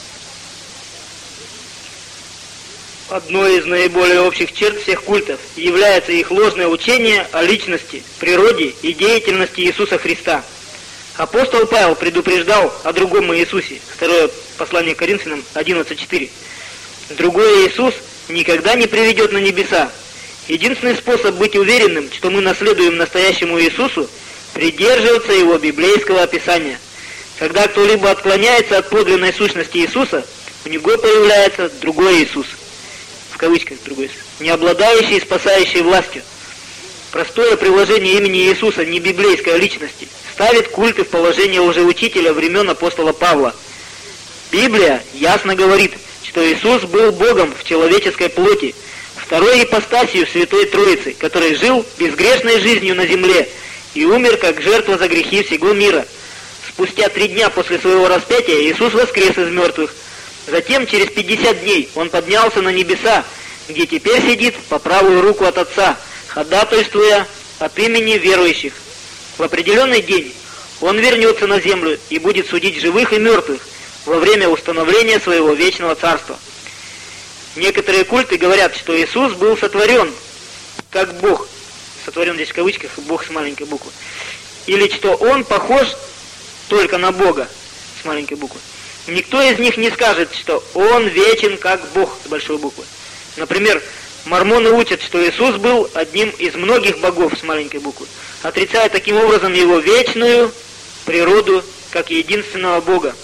Одной из наиболее общих черт всех культов является их ложное учение о личности, природе и деятельности Иисуса Христа. Апостол Павел предупреждал о другом Иисусе. Второе послание Коринфянам 11:4. Другой Иисус никогда не приведет на небеса. Единственный способ быть уверенным, что мы наследуем настоящему Иисусу, придерживаться его библейского описания. Когда кто-либо отклоняется от подлинной сущности Иисуса, у него появляется другой Иисус. В кавычках другой Иисус. Не обладающий и спасающий властью. Простое приложение имени Иисуса не библейской личности ставит культы в положение лжеучителя времен апостола Павла. Библия ясно говорит, что Иисус был Богом в человеческой плоти, второй ипостасью Святой Троицы, который жил безгрешной жизнью на земле и умер как жертва за грехи всего мира. Спустя 3 дня после своего распятия Иисус воскрес из мертвых. Затем, через 50 дней, Он поднялся на небеса, где теперь сидит по правую руку от Отца, ходатайствуя от имени верующих. В определенный день Он вернется на землю и будет судить живых и мертвых во время установления своего вечного царства. Некоторые культы говорят, что Иисус был сотворен как Бог, сотворен здесь в кавычках, Бог с маленькой буквы, или что Он похож только на Бога с маленькой буквы. Никто из них не скажет, что Он вечен как Бог с большой буквы. Например, мормоны учат, что Иисус был одним из многих богов с маленькой буквы, отрицая таким образом Его вечную природу как единственного Бога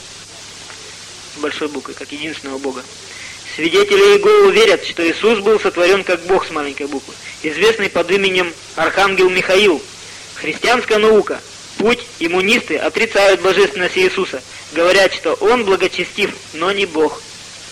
с большой буквы, как единственного Бога. Свидетели Иеговы верят, что Иисус был сотворен как Бог с маленькой буквы, известный под именем Архангел Михаил. Христианская наука, путь и монисты отрицают божественность Иисуса, говорят, что Он благочестив, но не Бог.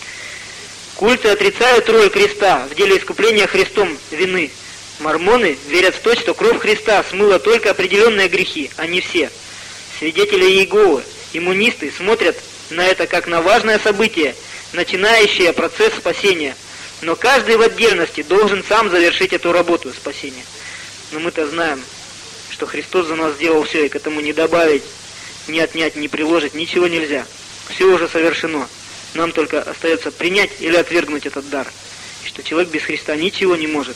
Культы отрицают роль креста в деле искупления Христом вины. Мормоны верят в то, что кровь Христа смыла только определенные грехи, а не все. Свидетели Иеговы и монисты смотрят на это как на важное событие, начинающее процесс спасения. Но каждый в отдельности должен сам завершить эту работу спасения. Но мы-то знаем, что Христос за нас сделал все, и к этому не добавить, не отнять, не приложить, ничего нельзя. Все уже совершено. Нам только остается принять или отвергнуть этот дар. И что человек без Христа ничего не может.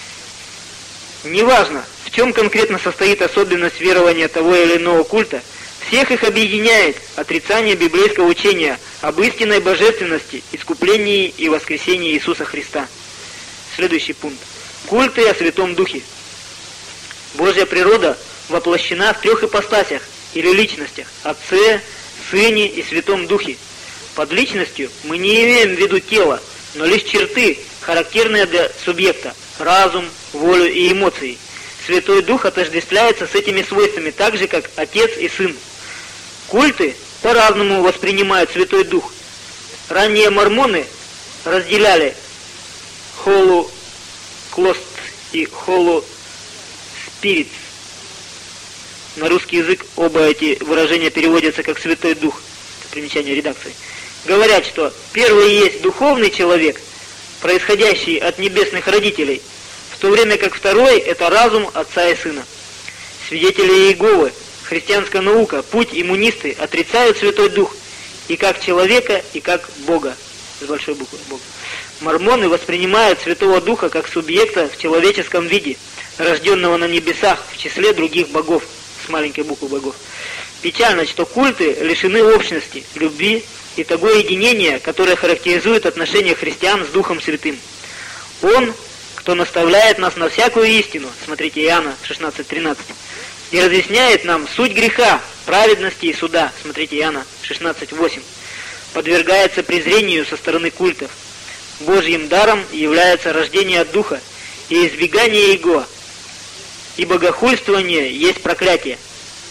Неважно, в чем конкретно состоит особенность верования того или иного культа, всех их объединяет отрицание библейского учения об истинной божественности, искуплении и воскресении Иисуса Христа. Следующий пункт. Культы о Святом Духе. Божья природа воплощена в 3 ипостасях или личностях – Отце, Сыне и Святом Духе. Под личностью мы не имеем в виду тело, но лишь черты, характерные для субъекта – разум, волю и эмоции. Святой Дух отождествляется с этими свойствами так же, как Отец и Сын. Культы по-разному воспринимают Святой Дух. Ранние мормоны разделяли холоклост и холоспирит. На русский язык оба эти выражения переводятся как Святой Дух. Это примечание редакции. Говорят, что первый есть духовный человек, происходящий от небесных родителей, в то время как второй – это разум Отца и Сына. Свидетели Иеговы, христианская наука, путь и монисты отрицают Святой Дух и как человека, и как Бога, с большой буквы Бога. Мормоны воспринимают Святого Духа как субъекта в человеческом виде, рожденного на небесах в числе других богов, с маленькой буквы богов. Печально, что культы лишены общности, любви и того единения, которое характеризует отношения христиан с Духом Святым. Он, кто наставляет нас на всякую истину, смотрите Иоанна 16:13, и разъясняет нам суть греха, праведности и суда, смотрите Иоанна 16:8, подвергается презрению со стороны культов. Божьим даром является рождение от Духа и избегание Его, и богохульствование есть проклятие.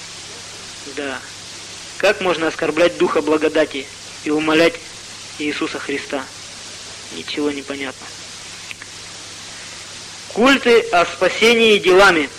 Да, как можно оскорблять Духа благодати и умолять Иисуса Христа? Ничего не понятно. Культы о спасении делами.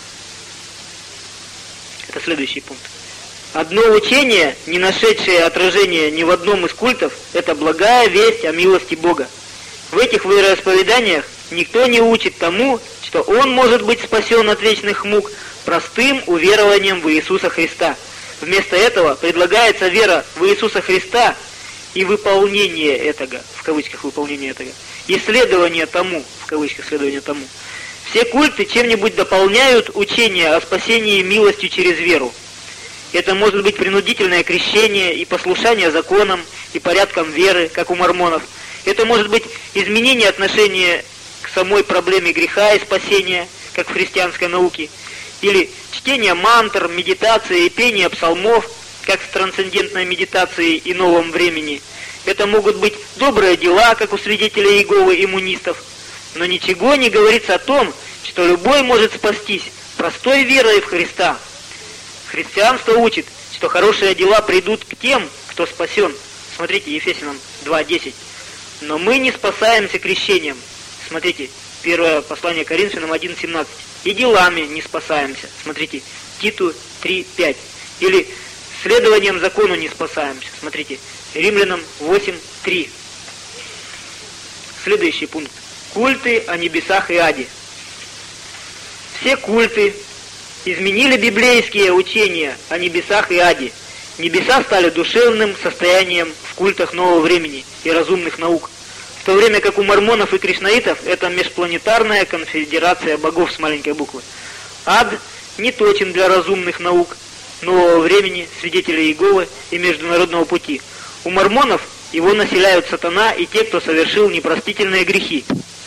Это следующий пункт. Одно учение, не нашедшее отражения ни в одном из культов, это благая весть о милости Бога. В этих вероисповеданиях никто не учит тому, что он может быть спасен от вечных мук простым уверованием в Иисуса Христа. Вместо этого предлагается вера в Иисуса Христа и выполнение этого, в кавычках выполнение этого, и следование тому, в кавычках следование тому. Все культы чем-нибудь дополняют учение о спасении милостью через веру. Это может быть принудительное крещение и послушание законам и порядкам веры, как у мормонов. Это может быть изменение отношения к самой проблеме греха и спасения, как в христианской науке, или чтение мантр, медитация и пение псалмов, как в трансцендентной медитации и новом времени. Это могут быть добрые дела, как у свидетелей Иеговы и иммунистов. Но ничего не говорится о том, что любой может спастись простой верой в Христа. Христианство учит, что хорошие дела придут к тем, кто спасен. Смотрите, Ефесянам 2:10. Но мы не спасаемся крещением. Смотрите, первое послание Коринфянам 1:17. И делами не спасаемся. Смотрите, Титу 3:5. Или следованием закону не спасаемся. Смотрите, Римлянам 8:3. Следующий пункт. Культы о небесах и аде. Все культы изменили библейские учения о небесах и аде. Небеса стали душевным состоянием в культах нового времени и разумных наук. В то время как у мормонов и кришнаитов это межпланетарная конфедерация богов с маленькой буквы. Ад не точен для разумных наук нового времени, свидетелей Иеговы и международного пути. У мормонов его населяют сатана и те, кто совершил непростительные грехи.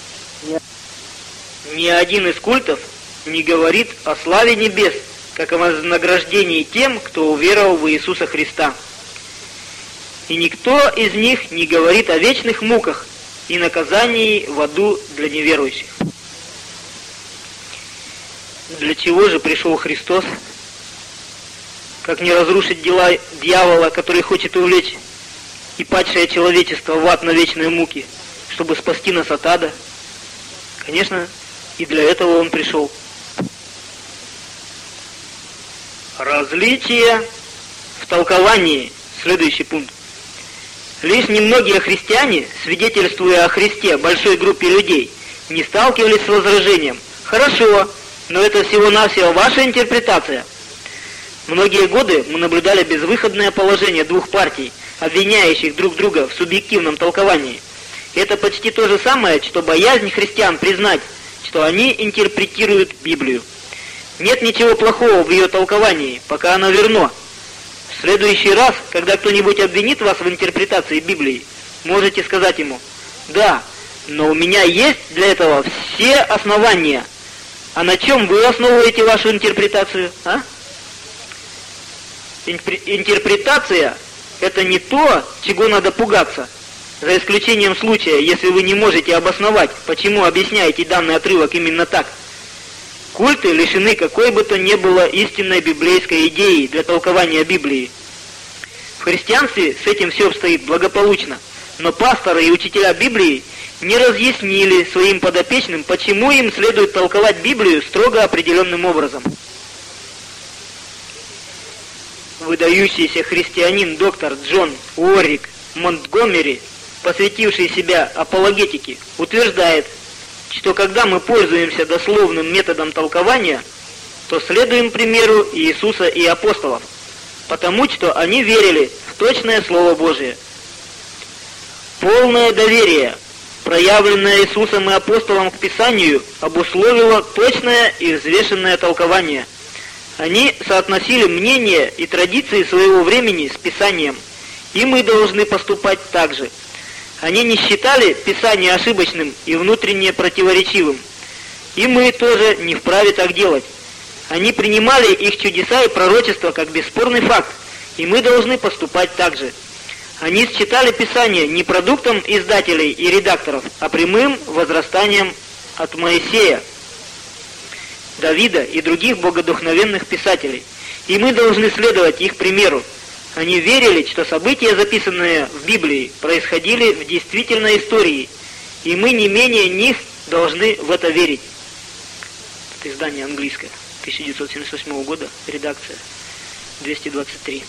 Ни один из культов не говорит о славе небес, как о вознаграждении тем, кто уверовал в Иисуса Христа. И никто из них не говорит о вечных муках и наказании в аду для неверующих. Для чего же пришел Христос? Как не разрушить дела дьявола, который хочет увлечь и падшее человечество в ад на вечные муки, чтобы спасти нас от ада? Конечно, и для этого он пришел. Различия в толковании. Следующий пункт. Лишь немногие христиане, свидетельствуя о Христе большой группе людей, не сталкивались с возражением. Хорошо, но это всего-навсего ваша интерпретация. Многие годы мы наблюдали безвыходное положение двух партий, обвиняющих друг друга в субъективном толковании. Это почти то же самое, что боязнь христиан признать, что они интерпретируют Библию. Нет ничего плохого в ее толковании, пока оно верно. В следующий раз, когда кто-нибудь обвинит вас в интерпретации Библии, можете сказать ему: «Да, но у меня есть для этого все основания». А на чем вы основываете вашу интерпретацию? Интерпретация – это не то, чего надо пугаться, за исключением случая, если вы не можете обосновать, почему объясняете данный отрывок именно так. Культы лишены какой бы то ни было истинной библейской идеи для толкования Библии. В христианстве с этим все обстоит благополучно, но пасторы и учителя Библии не разъяснили своим подопечным, почему им следует толковать Библию строго определенным образом. Выдающийся христианин доктор Джон Уоррик Монтгомери, посвятивший себя апологетике, утверждает, что когда мы пользуемся дословным методом толкования, то следуем примеру Иисуса и апостолов, потому что они верили в точное Слово Божие. Полное доверие, проявленное Иисусом и апостолом к Писанию, обусловило точное и взвешенное толкование. Они соотносили мнения и традиции своего времени с Писанием, и мы должны поступать так же. Они не считали Писание ошибочным и внутренне противоречивым, и мы тоже не вправе так делать. Они принимали их чудеса и пророчества как бесспорный факт, и мы должны поступать так же. Они считали Писание не продуктом издателей и редакторов, а прямым возрастанием от Моисея, Давида и других богодухновенных писателей, и мы должны следовать их примеру. Они верили, что события, записанные в Библии, происходили в действительной истории, и мы не менее них должны в это верить. Это издание английское, 1978 года, редакция 223.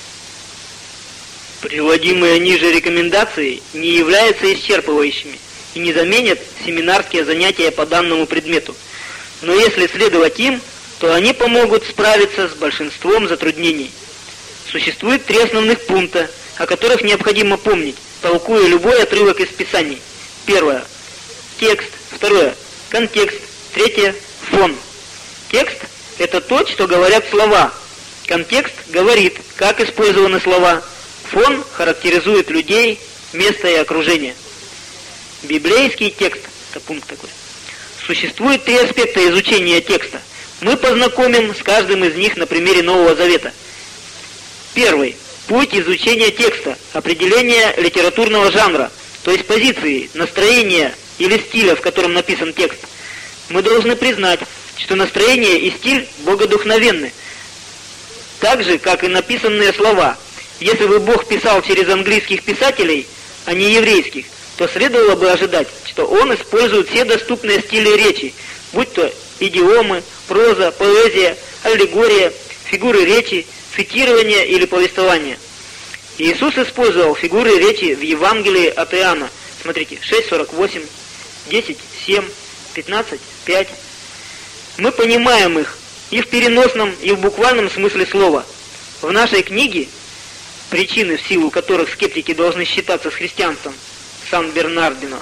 Приводимые ниже рекомендации не являются исчерпывающими и не заменят семинарские занятия по данному предмету. Но если следовать им, то они помогут справиться с большинством затруднений. Существует 3 основных пункта, о которых необходимо помнить, толкуя любой отрывок из Писаний. Первое – текст. Второе – контекст. Третье – фон. Текст – это то, что говорят слова. Контекст говорит, как использованы слова. Фон характеризует людей, место и окружение. Библейский текст – это пункт такой. Существует 3 аспекта изучения текста. Мы познакомим с каждым из них на примере Нового Завета. Первый – путь изучения текста, определение литературного жанра, то есть позиции, настроения или стиля, в котором написан текст. Мы должны признать, что настроение и стиль богодухновенны, так же, как и написанные слова. Если бы Бог писал через английских писателей, а не еврейских, то следовало бы ожидать, что Он использует все доступные стили речи, будь то идиомы, проза, поэзия, аллегория, фигуры речи, цитирование или повествование. Иисус использовал фигуры речи в Евангелии от Иоанна. Смотрите, 6:48, 10:7, 15:5. Мы понимаем их и в переносном, и в буквальном смысле слова. В нашей книге «Причины, в силу которых скептики должны считаться с христианством» Сан-Бернардино,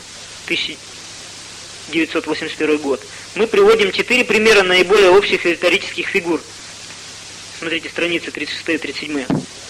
1981 год, мы приводим 4 примера наиболее общих риторических фигур. Смотрите, страницы 36-37.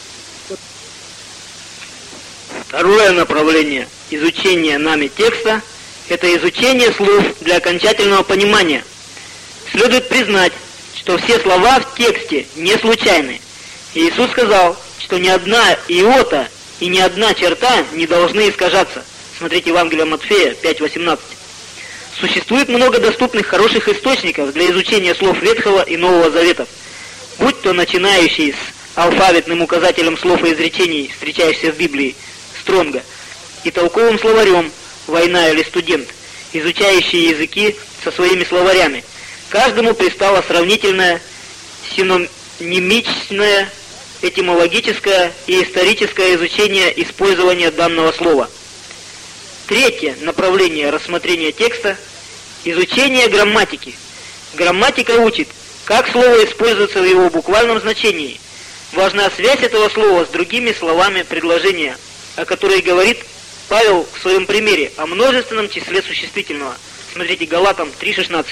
Второе направление изучения нами текста – это изучение слов для окончательного понимания. Следует признать, что все слова в тексте не случайны. Иисус сказал, что ни одна иота и ни одна черта не должны искажаться. Смотрите Евангелие Матфея 5:18. Существует много доступных хороших источников для изучения слов Ветхого и Нового Заветов, будь то начинающий с алфавитным указателем слов и изречений, встречающихся в Библии, Стронга, и толковым словарем «Война» или «Студент», изучающие языки со своими словарями. Каждому пристало сравнительное, синонимичное, этимологическое и историческое изучение использования данного слова. Третье направление рассмотрения текста – изучение грамматики. Грамматика учит, как слово используется в его буквальном значении. Важна связь этого слова с другими словами предложения, о которой говорит Павел в своем примере о множественном числе существительного. Смотрите, Галатам 3:16.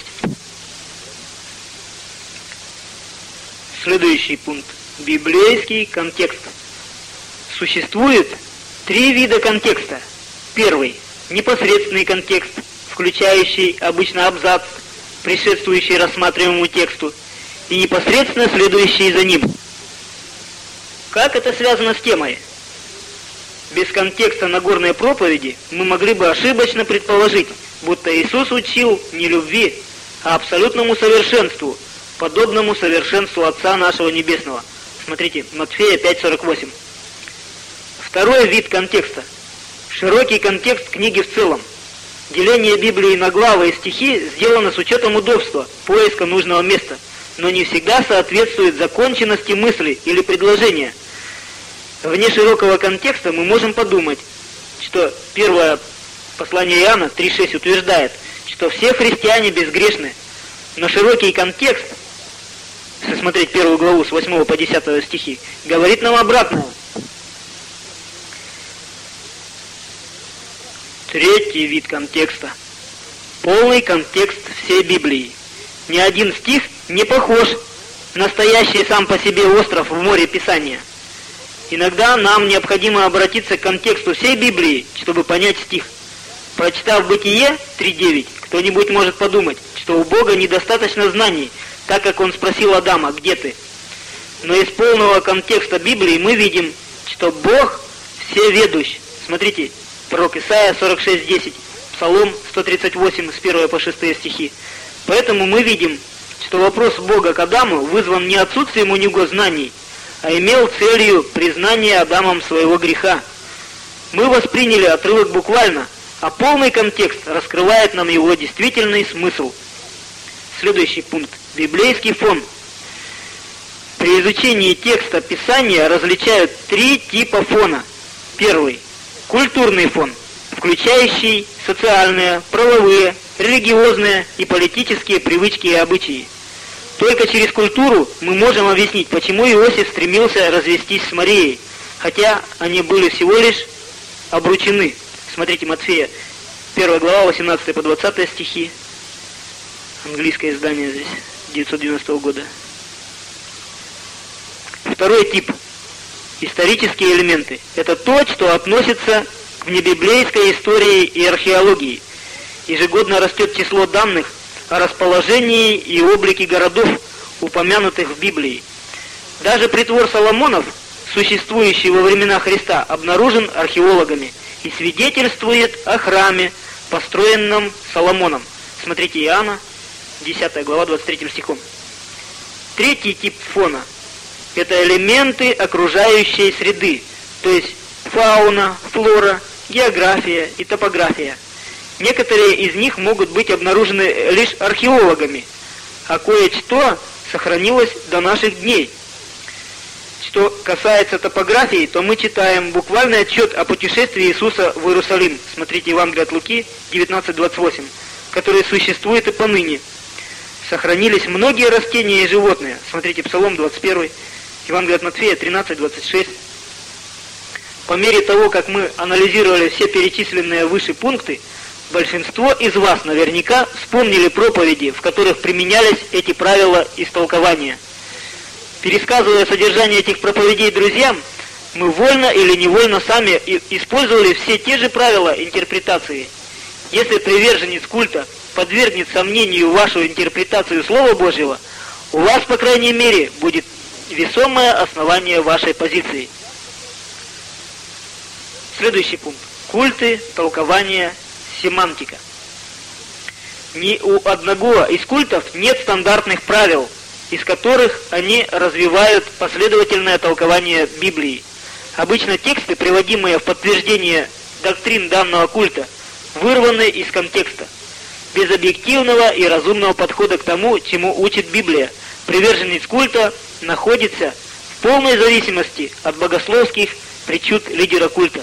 Следующий пункт. Библейский контекст. Существует 3 вида контекста. Первый – непосредственный контекст, включающий обычно абзац, предшествующий рассматриваемому тексту, и непосредственно следующий за ним. Как это связано с темой? Без контекста Нагорной проповеди мы могли бы ошибочно предположить, будто Иисус учил не любви, а абсолютному совершенству, подобному совершенству Отца нашего Небесного. Смотрите, Матфея 5:48. Второй вид контекста. Широкий контекст книги в целом. Деление Библии на главы и стихи сделано с учетом удобства, поиска нужного места, но не всегда соответствует законченности мысли или предложения. Вне широкого контекста мы можем подумать, что первое послание Иоанна 3:6 утверждает, что все христиане безгрешны, но широкий контекст, если смотреть 1 главу с 8 по 10 стихи, говорит нам обратное. Третий вид контекста. Полный контекст всей Библии. Ни один стих не похож на настоящий сам по себе остров в море Писания. Иногда нам необходимо обратиться к контексту всей Библии, чтобы понять стих. Прочитав Бытие 3:9, кто-нибудь может подумать, что у Бога недостаточно знаний, так как Он спросил Адама: «Где ты?». Но из полного контекста Библии мы видим, что Бог всеведущ. Смотрите, пророк Исаия 46:10, Псалом 138 с 1 по 6 стихи. Поэтому мы видим, что вопрос Бога к Адаму вызван не отсутствием у него знаний, а имел целью признание Адамом своего греха. Мы восприняли отрывок буквально, а полный контекст раскрывает нам его действительный смысл. Следующий пункт. Библейский фон. При изучении текста Писания различают 3 типа фона. Первый – культурный фон. включающий социальные, правовые, религиозные и политические привычки и обычаи. Только через культуру мы можем объяснить, почему Иосиф стремился развестись с Марией, хотя они были всего лишь обручены. Смотрите, Матфея, 1 глава, 18 по 20 стихи. Английское издание здесь, 990 года. Второй тип. Исторические элементы. Это то, что относится к внебиблейской истории и археологии. Ежегодно растет число данных о расположении и облике городов, упомянутых в Библии. Даже притвор Соломонов, существующий во времена Христа, обнаружен археологами и свидетельствует о храме, построенном Соломоном. Смотрите, Иоанна, 10 глава, 23 стихом. Третий тип фона – это элементы окружающей среды, то есть фауна, флора, география и топография. Некоторые из них могут быть обнаружены лишь археологами, а кое-что сохранилось до наших дней. Что касается топографии, то мы читаем буквальный отчет о путешествии Иисуса в Иерусалим. Смотрите, Евангелие от Луки 19:28, который существует и поныне. Сохранились многие растения и животные. Смотрите, Псалом 21, Евангелие от Матфея 13:26. По мере того, как мы анализировали все перечисленные выше пункты, большинство из вас наверняка вспомнили проповеди, в которых применялись эти правила истолкования. Пересказывая содержание этих проповедей друзьям, мы вольно или невольно сами использовали все те же правила интерпретации. Если приверженец культа подвергнет сомнению вашу интерпретацию Слова Божьего, у вас, по крайней мере, будет весомое основание вашей позиции. Следующий пункт. Культы, толкование, семантика. Ни у одного из культов нет стандартных правил, из которых они развивают последовательное толкование Библии. Обычно тексты, приводимые в подтверждение доктрин данного культа, вырваны из контекста. Без объективного и разумного подхода к тому, чему учит Библия, приверженец культа находится в полной зависимости от богословских причуд лидера культа.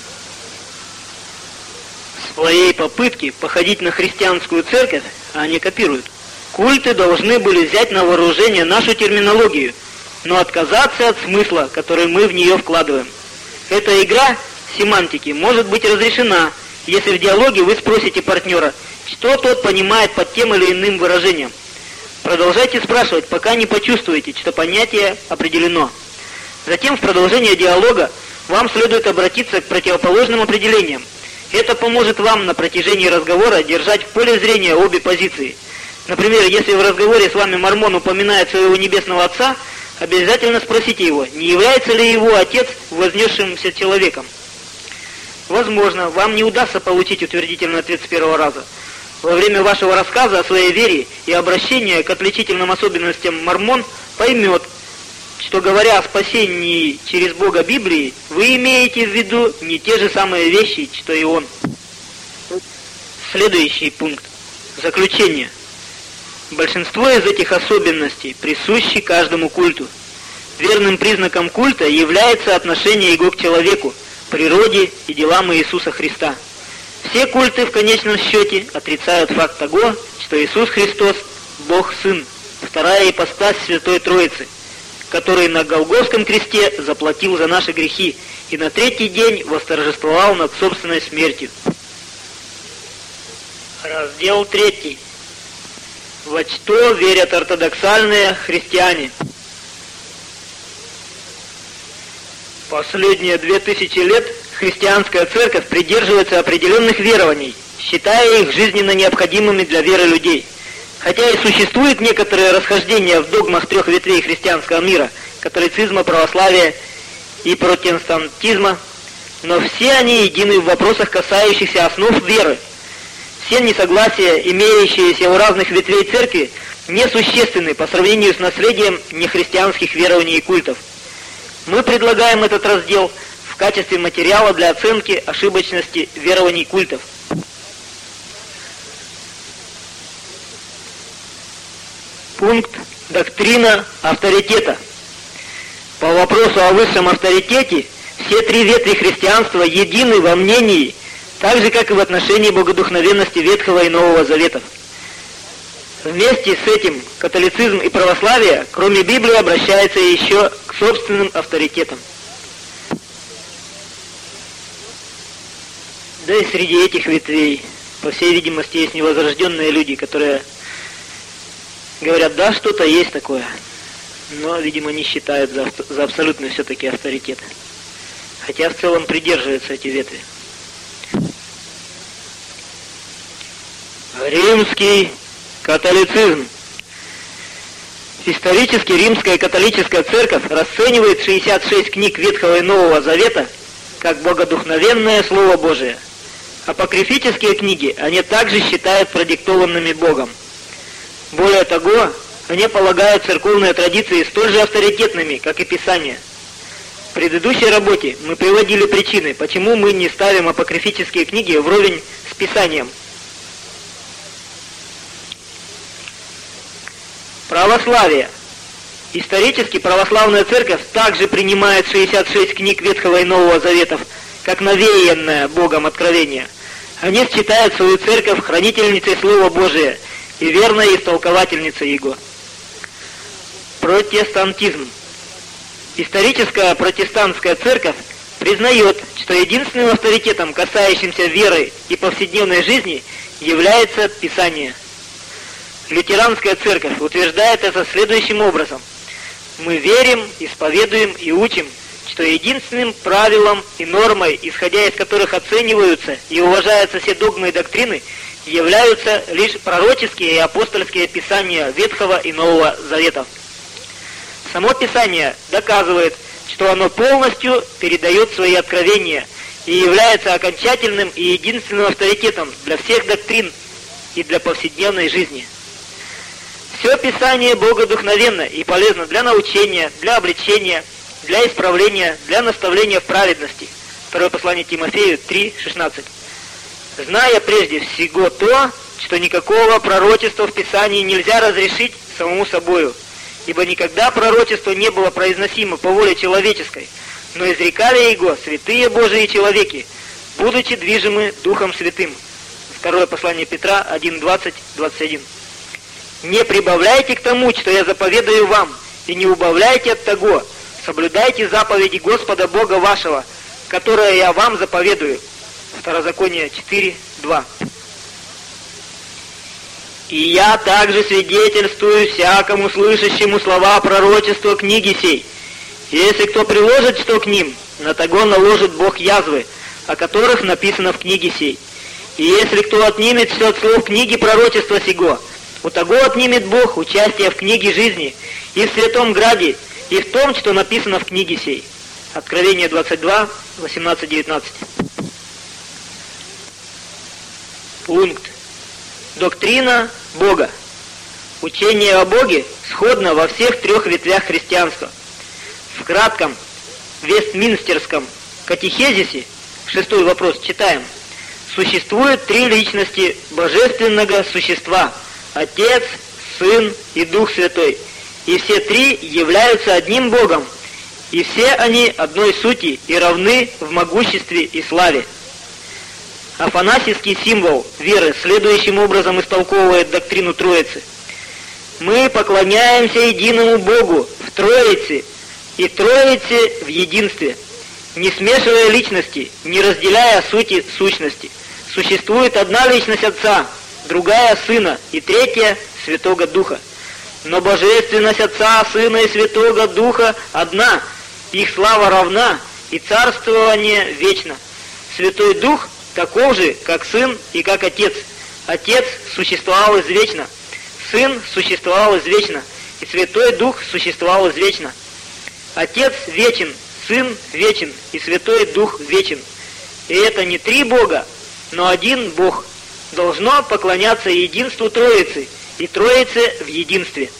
В своей попытке походить на христианскую церковь, они копируют. Культы должны были взять на вооружение нашу терминологию, но отказаться от смысла, который мы в нее вкладываем. Эта игра семантики может быть разрешена, если в диалоге вы спросите партнера, что тот понимает под тем или иным выражением. Продолжайте спрашивать, пока не почувствуете, что понятие определено. Затем в продолжение диалога вам следует обратиться к противоположным определениям. Это поможет вам на протяжении разговора держать в поле зрения обе позиции. Например, если в разговоре с вами мормон упоминает своего небесного отца, обязательно спросите его, не является ли его отец вознесшимся человеком. Возможно, вам не удастся получить утвердительный ответ с первого раза. Во время вашего рассказа о своей вере и обращения к отличительным особенностям мормон поймет, что, говоря о спасении через Бога Библии, вы имеете в виду не те же самые вещи, что и он. Следующий пункт. Заключение. Большинство из этих особенностей присущи каждому культу. Верным признаком культа является отношение его к человеку, природе и делам Иисуса Христа. Все культы в конечном счете отрицают факт того, что Иисус Христос – Бог Сын, вторая ипостась Святой Троицы, который на Голгофском кресте заплатил за наши грехи и на третий день восторжествовал над собственной смертью. Раздел 3. Во что верят ортодоксальные христиане? Последние 2000 лет христианская церковь придерживается определенных верований, считая их жизненно необходимыми для веры людей. Хотя и существуют некоторые расхождения в догмах трех ветвей христианского мира – католицизма, православия и протестантизма, но все они едины в вопросах, касающихся основ веры. Все несогласия, имеющиеся у разных ветвей церкви, несущественны по сравнению с наследием нехристианских верований и культов. Мы предлагаем этот раздел в качестве материала для оценки ошибочности верований культов. Пункт «Доктрина авторитета». По вопросу о высшем авторитете все три ветви христианства едины во мнении, так же, как и в отношении богодухновенности Ветхого и Нового Заветов. Вместе с этим католицизм и православие, кроме Библии, обращаются еще к собственным авторитетам. Да и среди этих ветвей, по всей видимости, есть невозрожденные люди, которые говорят, да, что-то есть такое, но, видимо, не считают за абсолютный все-таки авторитет. Хотя в целом придерживаются эти ветви. Римский католицизм. Исторически Римская католическая церковь расценивает 66 книг Ветхого и Нового Завета как богодухновенное Слово Божие. Апокрифические книги они также считают продиктованными Богом. Более того, они полагают церковные традиции столь же авторитетными, как и Писание. В предыдущей работе мы приводили причины, почему мы не ставим апокрифические книги вровень с Писанием. Православие. Исторически православная церковь также принимает 66 книг Ветхого и Нового Заветов как навеянное Богом откровение. Они считают свою церковь хранительницей Слова Божия и верной истолковательницей Его. Протестантизм. Историческая протестантская церковь признает, что единственным авторитетом, касающимся веры и повседневной жизни, является Писание. Лютеранская церковь утверждает это следующим образом. Мы верим, исповедуем и учим, что единственным правилом и нормой, исходя из которых оцениваются и уважаются все догмы и доктрины, являются лишь пророческие и апостольские писания Ветхого и Нового Заветов. Само Писание доказывает, что оно полностью передает свои откровения и является окончательным и единственным авторитетом для всех доктрин и для повседневной жизни. Все Писание богодухновенно и полезно для научения, для обличения, для исправления, для наставления в праведности. Второе послание Тимофею 3:16. Зная прежде всего то, что никакого пророчества в Писании нельзя разрешить самому собою, ибо никогда пророчество не было произносимо по воле человеческой, но изрекали его святые Божии человеки, будучи движимы Духом Святым. Второе послание Петра 1:20-21. Не прибавляйте к тому, что я заповедаю вам, и не убавляйте от того. Соблюдайте заповеди Господа Бога вашего, которые я вам заповедую. Второзаконие 4:2. И я также свидетельствую всякому слышащему слова пророчества книги сей. Если кто приложит что к ним, на того наложит Бог язвы, о которых написано в книге сей. И если кто отнимет все от слов книги пророчества сего, у того отнимет Бог участие в книге жизни и в святом граде, и в том, что написано в книге сей. Откровение 22, 18-19. Пункт. Доктрина Бога. Учение о Боге сходно во всех трех ветвях христианства. В кратком Вестминстерском катехизисе, 6-й вопрос, читаем. Существует три личности божественного существа – Отец, Сын и Дух Святой. И все три являются одним Богом, и все они одной сути и равны в могуществе и славе. Афанасийский символ веры следующим образом истолковывает доктрину Троицы. Мы поклоняемся единому Богу в Троице и Троице в единстве, не смешивая личности, не разделяя сути сущности. Существует одна личность Отца, другая Сына и третья Святого Духа. Но божественность Отца, Сына и Святого Духа одна, их слава равна и царствование вечно. Святой Дух таков же, как Сын и как Отец. Отец существовал извечно, Сын существовал извечно, и Святой Дух существовал извечно. Отец вечен, Сын вечен, и Святой Дух вечен. И это не три Бога, но один Бог. Должно поклоняться единству Троицы, и Троице в единстве.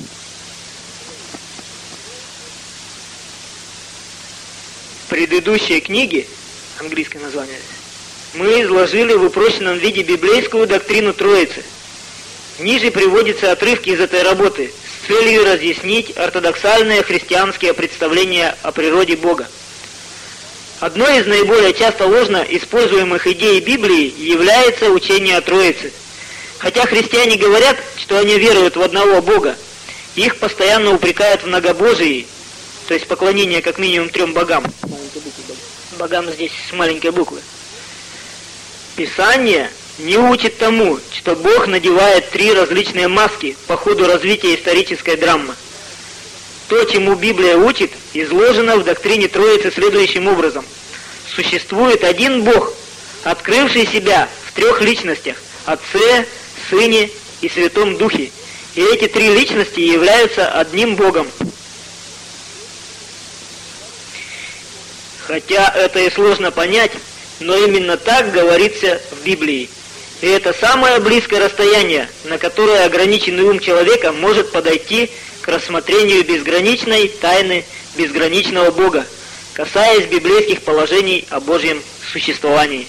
В предыдущей книге, английское название, мы изложили в упрощенном виде библейскую доктрину Троицы. Ниже приводятся отрывки из этой работы с целью разъяснить ортодоксальные христианские представления о природе Бога. Одной из наиболее часто ложно используемых идей Библии является учение о Троице. Хотя христиане говорят, что они веруют в одного Бога, их постоянно упрекают в многобожии, то есть поклонение как минимум 3 богам. Богам здесь с маленькой буквы. Писание не учит тому, что Бог надевает 3 различные маски по ходу развития исторической драмы. То, чему Библия учит, изложено в доктрине Троицы следующим образом. Существует один Бог, открывший себя в 3 личностях – Отце, Сыне и Святом Духе. И эти 3 личности являются одним Богом. Хотя это и сложно понять, но именно так говорится в Библии. И это самое близкое расстояние, на которое ограниченный ум человека может подойти к рассмотрению безграничной тайны безграничного Бога, касаясь библейских положений о Божьем существовании.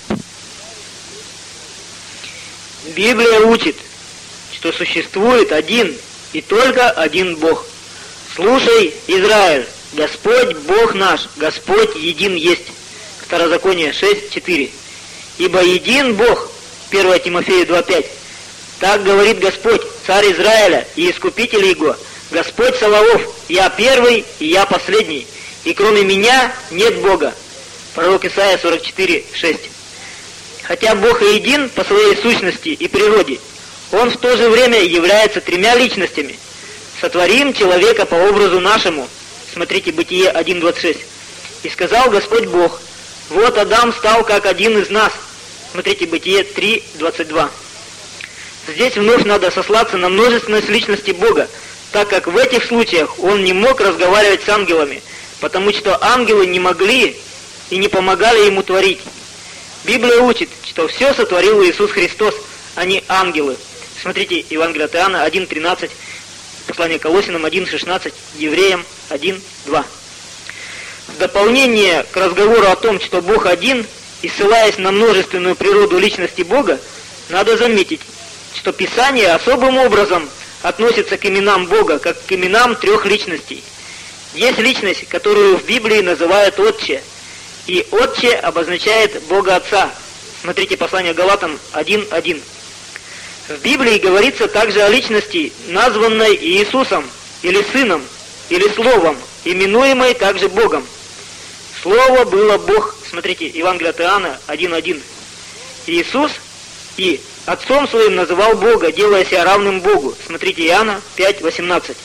Библия учит, что существует один и только один Бог. «Слушай, Израиль, Господь Бог наш, Господь един есть». Второзаконие 6:4. «Ибо един Бог». 1 Тимофею 2:5. «Так говорит Господь, Царь Израиля и Искупитель Его, Господь Саваоф, я первый и я последний, и кроме меня нет Бога». Пророк Исаия 44:6. Хотя Бог и един по своей сущности и природе, Он в то же время является 3 личностями. «Сотворим человека по образу нашему». Смотрите, Бытие 1:26. «И сказал Господь Бог, вот Адам стал как один из нас». Смотрите, Бытие 3:22. Здесь вновь надо сослаться на множественность личности Бога, так как в этих случаях Он не мог разговаривать с ангелами, потому что ангелы не могли и не помогали Ему творить. Библия учит, что все сотворил Иисус Христос, а не ангелы. Смотрите, Евангелие от Иоанна 1:13, послание Колоссянам 1:16, Евреям 1:2. В дополнение к разговору о том, что Бог один, и ссылаясь на множественную природу личности Бога, надо заметить, что Писание особым образом относится к именам Бога, как к именам 3 личностей. Есть личность, которую в Библии называют Отче, и Отче обозначает Бога Отца. Смотрите послание Галатам 1:1. В Библии говорится также о личности, названной Иисусом, или Сыном, или Словом, именуемой также Богом. Слово было Бог. Смотрите, Евангелие от Иоанна 1:1. Иисус и Отцом Своим называл Бога, делая себя равным Богу. Смотрите, Иоанна 5:18.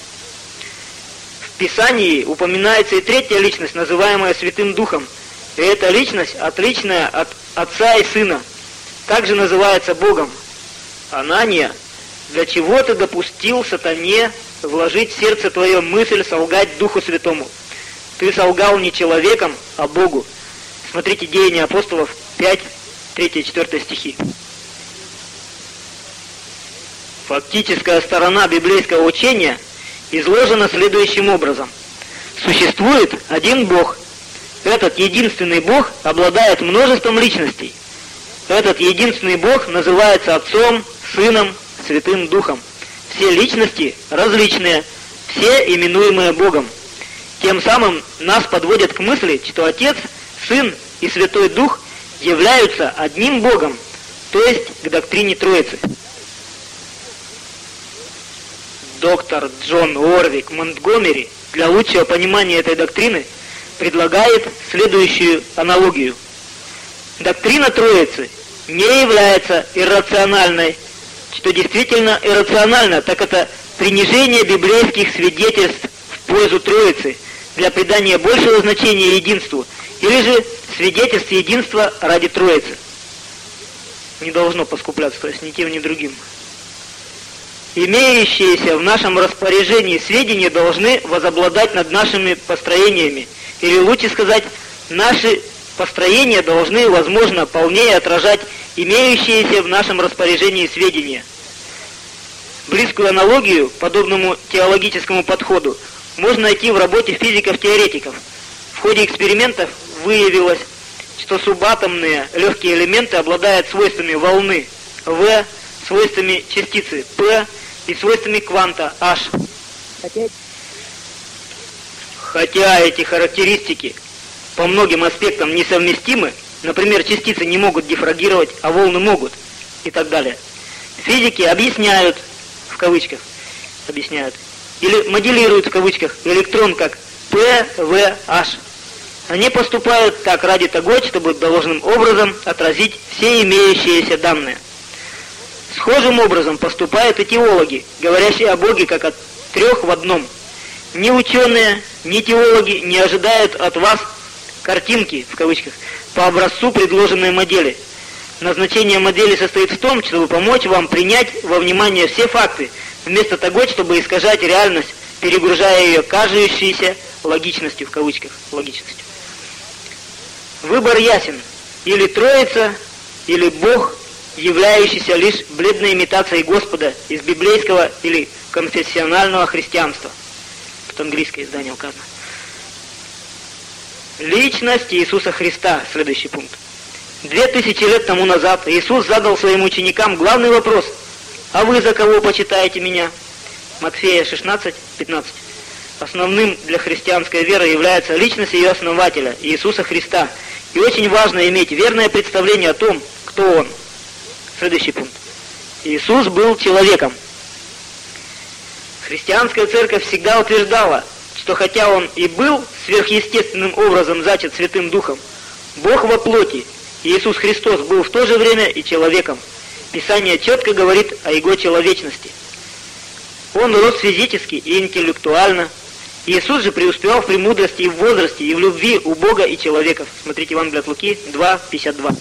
В Писании упоминается и 3-я личность, называемая Святым Духом. И эта личность, отличная от Отца и Сына, также называется Богом. Анания, для чего ты допустил сатане вложить в сердце твое мысль солгать Духу Святому? Ты солгал не человеком, а Богу. Смотрите, Деяния апостолов 5, 3-4 стихи. Фактическая сторона библейского учения изложена следующим образом. Существует один Бог. Этот единственный Бог обладает множеством личностей. Этот единственный Бог называется Отцом, Сыном, Святым Духом. Все личности различные, все именуемые Богом. Тем самым нас подводят к мысли, что Отец, Сын и Святой Дух являются одним Богом, то есть к доктрине Троицы. Доктор Джон Уорвик Монтгомери для лучшего понимания этой доктрины предлагает следующую аналогию. Доктрина Троицы не является иррациональной. Что действительно иррационально, так это принижение библейских свидетельств в пользу Троицы для придания большего значения единству, или же свидетельств единства ради Троицы. Не должно поскупляться, то есть ни тем, ни другим. Имеющиеся в нашем распоряжении сведения должны возобладать над нашими построениями, или лучше сказать, наши построения должны, возможно, полнее отражать имеющиеся в нашем распоряжении сведения. Близкую аналогию подобному теологическому подходу можно найти в работе физиков-теоретиков. В ходе экспериментов выявилось, что субатомные легкие элементы обладают свойствами волны В, свойствами частицы P и свойствами кванта H. Хотя эти характеристики по многим аспектам несовместимы, например, частицы не могут дифрагировать, а волны могут, и так далее. Физики объясняют, в кавычках, объясняют, или моделируют, в кавычках, электрон как ПВH. Они поступают так ради того, чтобы должным образом отразить все имеющиеся данные. Схожим образом поступают и теологи, говорящие о Боге как о трех в одном. Ни ученые, ни теологи не ожидают от вас картинки, в кавычках, по образцу предложенной модели. Назначение модели состоит в том, чтобы помочь вам принять во внимание все факты, вместо того, чтобы искажать реальность, перегружая ее кажущейся логичностью, в кавычках, логичностью. Выбор ясен. Или Троица, или Бог, являющийся лишь бледной имитацией Господа из библейского или конфессионального христианства. Тут английское издание указано. Личность Иисуса Христа. Следующий пункт. 2000 лет тому назад Иисус задал своим ученикам главный вопрос: «А вы за кого почитаете меня?» Матфея 16:15. Основным для христианской веры является личность ее основателя, Иисуса Христа. И очень важно иметь верное представление о том, кто Он. Следующий пункт. Иисус был человеком. Христианская церковь всегда утверждала, что хотя Он и был сверхъестественным образом зачат Святым Духом, Бог во плоти, Иисус Христос был в то же время и человеком. Писание четко говорит о Его человечности. Он рос физически и интеллектуально. Иисус же преуспевал в премудрости и в возрасте, и в любви у Бога и человеков. Смотрите Евангелие от Луки 2:52.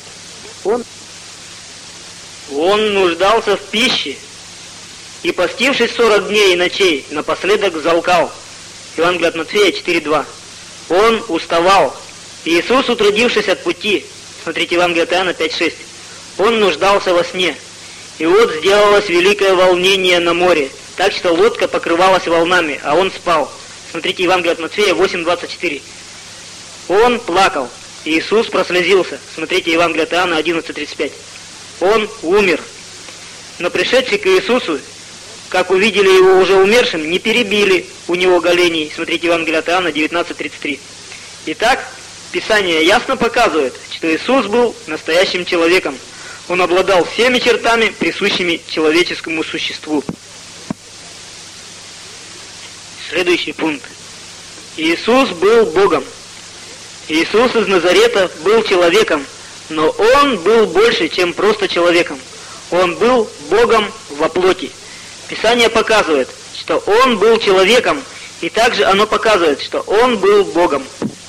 Он нуждался в пище, и, постившись 40 дней и ночей, напоследок взалкал. Евангелие от Матфея 4:2. Он уставал. Иисус, утрудившись от пути, смотрите Евангелие от Иоанна 5:6. Он нуждался во сне. И вот сделалось великое волнение на море, так что лодка покрывалась волнами, а он спал. Смотрите Евангелие от Матфея 8:24. Он плакал. Иисус прослезился. Смотрите Евангелие от Иоанна 11:35. Он умер. Но пришедшие к Иисусу, как увидели его уже умершим, не перебили у него голений. Смотрите Евангелие от Иоанна 19:33. Итак, Писание ясно показывает, что Иисус был настоящим человеком. Он обладал всеми чертами, присущими человеческому существу. Следующий пункт. Иисус был Богом. Иисус из Назарета был человеком, но Он был больше, чем просто человеком. Он был Богом во плоти. Писание показывает, что Он был человеком, и также оно показывает, что Он был Богом.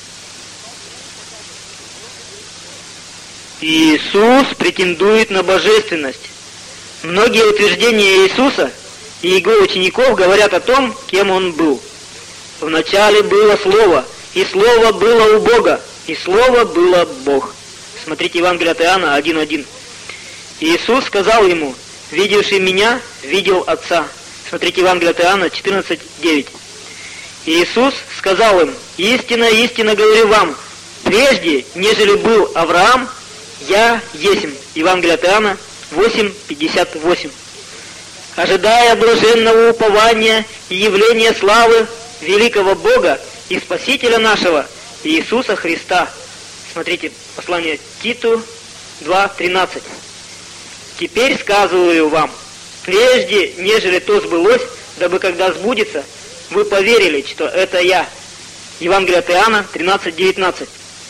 Иисус претендует на божественность. Многие утверждения Иисуса и Его учеников говорят о том, кем Он был. Вначале было Слово, и Слово было у Бога, и Слово было Бог. Смотрите Евангелие от Иоанна 1:1. Иисус сказал ему: «Видевший Меня, видел Отца». Смотрите Евангелие от Иоанна 14:9. Иисус сказал им: «Истинно, истинно говорю вам, прежде, нежели был Авраам, Я есмь». Евангелие от Иоанна 8:58. Ожидая блаженного упования и явления славы великого Бога и Спасителя нашего, Иисуса Христа. Смотрите, послание Титу 2:13. «Теперь сказываю вам, прежде, нежели то сбылось, дабы когда сбудется, вы поверили, что это Я». Евангелие от Иоанна 13:19.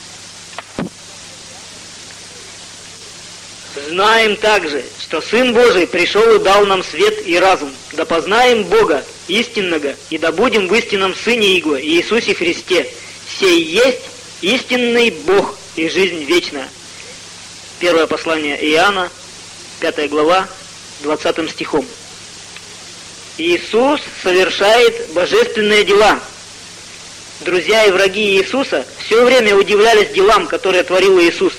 Знаем также, что Сын Божий пришел и дал нам свет и разум, да познаем Бога истинного, и да будем в истинном Сыне Его, Иисусе Христе. Сей есть истинный Бог и жизнь вечная. Первое послание Иоанна, 5 глава, 20 стихом. Иисус совершает божественные дела. Друзья и враги Иисуса все время удивлялись делам, которые творил Иисус.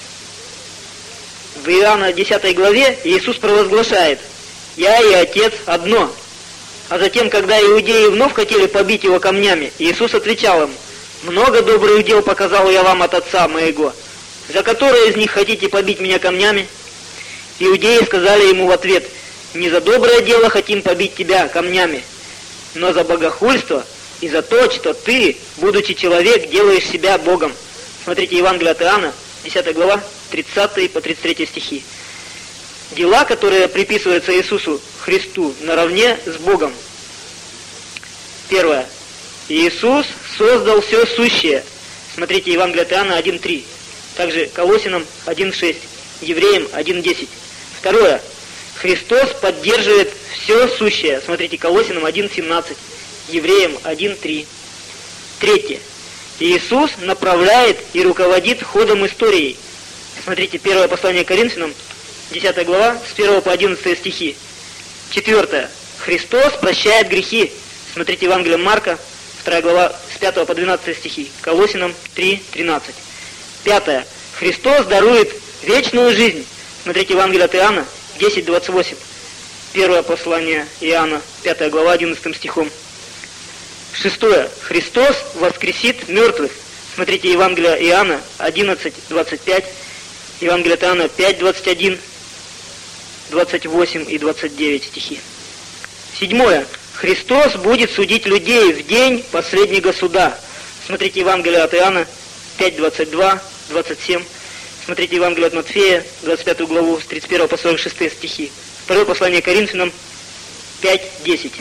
В Иоанна 10 главе Иисус провозглашает: «Я и Отец одно». А затем, когда иудеи вновь хотели побить Его камнями, Иисус отвечал им: «Много добрых дел показал я вам от Отца моего. За которое из них хотите побить меня камнями?» Иудеи сказали Ему в ответ: «Не за доброе дело хотим побить тебя камнями, но за богохульство и за то, что ты, будучи человек, делаешь себя Богом». Смотрите Евангелие от Иоанна, 10 глава, 30 по 33 стихи. Дела, которые приписываются Иисусу Христу наравне с Богом. Первое. Иисус создал все сущее. Смотрите Евангелие от Иоанна 1.3. Также Колоссянам 1.6. Евреям 1.10. Второе. Христос поддерживает все сущее. Смотрите Колоссянам 1.17. Евреям 1.3. Третье. Иисус направляет и руководит ходом истории. Смотрите первое послание к Коринфянам, 10 глава, с 1 по 11 стихи. Четвертое. Христос прощает грехи. Смотрите Евангелие Марка, 2 глава, с 5 по 12 стихи. Колоссянам 3:13. Пятое. Христос дарует вечную жизнь. Смотрите Евангелие от Иоанна, 10:28. Первое послание Иоанна, 5 глава, 11 стихом. Шестое. Христос воскресит мертвых. Смотрите Евангелие Иоанна 11:25, Евангелие от Иоанна 5:21, 28 и 29 стихи. Седьмое. Христос будет судить людей в день последнего суда. Смотрите Евангелие от Иоанна 5:22, 27. Смотрите Евангелие от Матфея, 25 главу, с 31 по 46 стихи. Второе послание Коринфянам 5:10.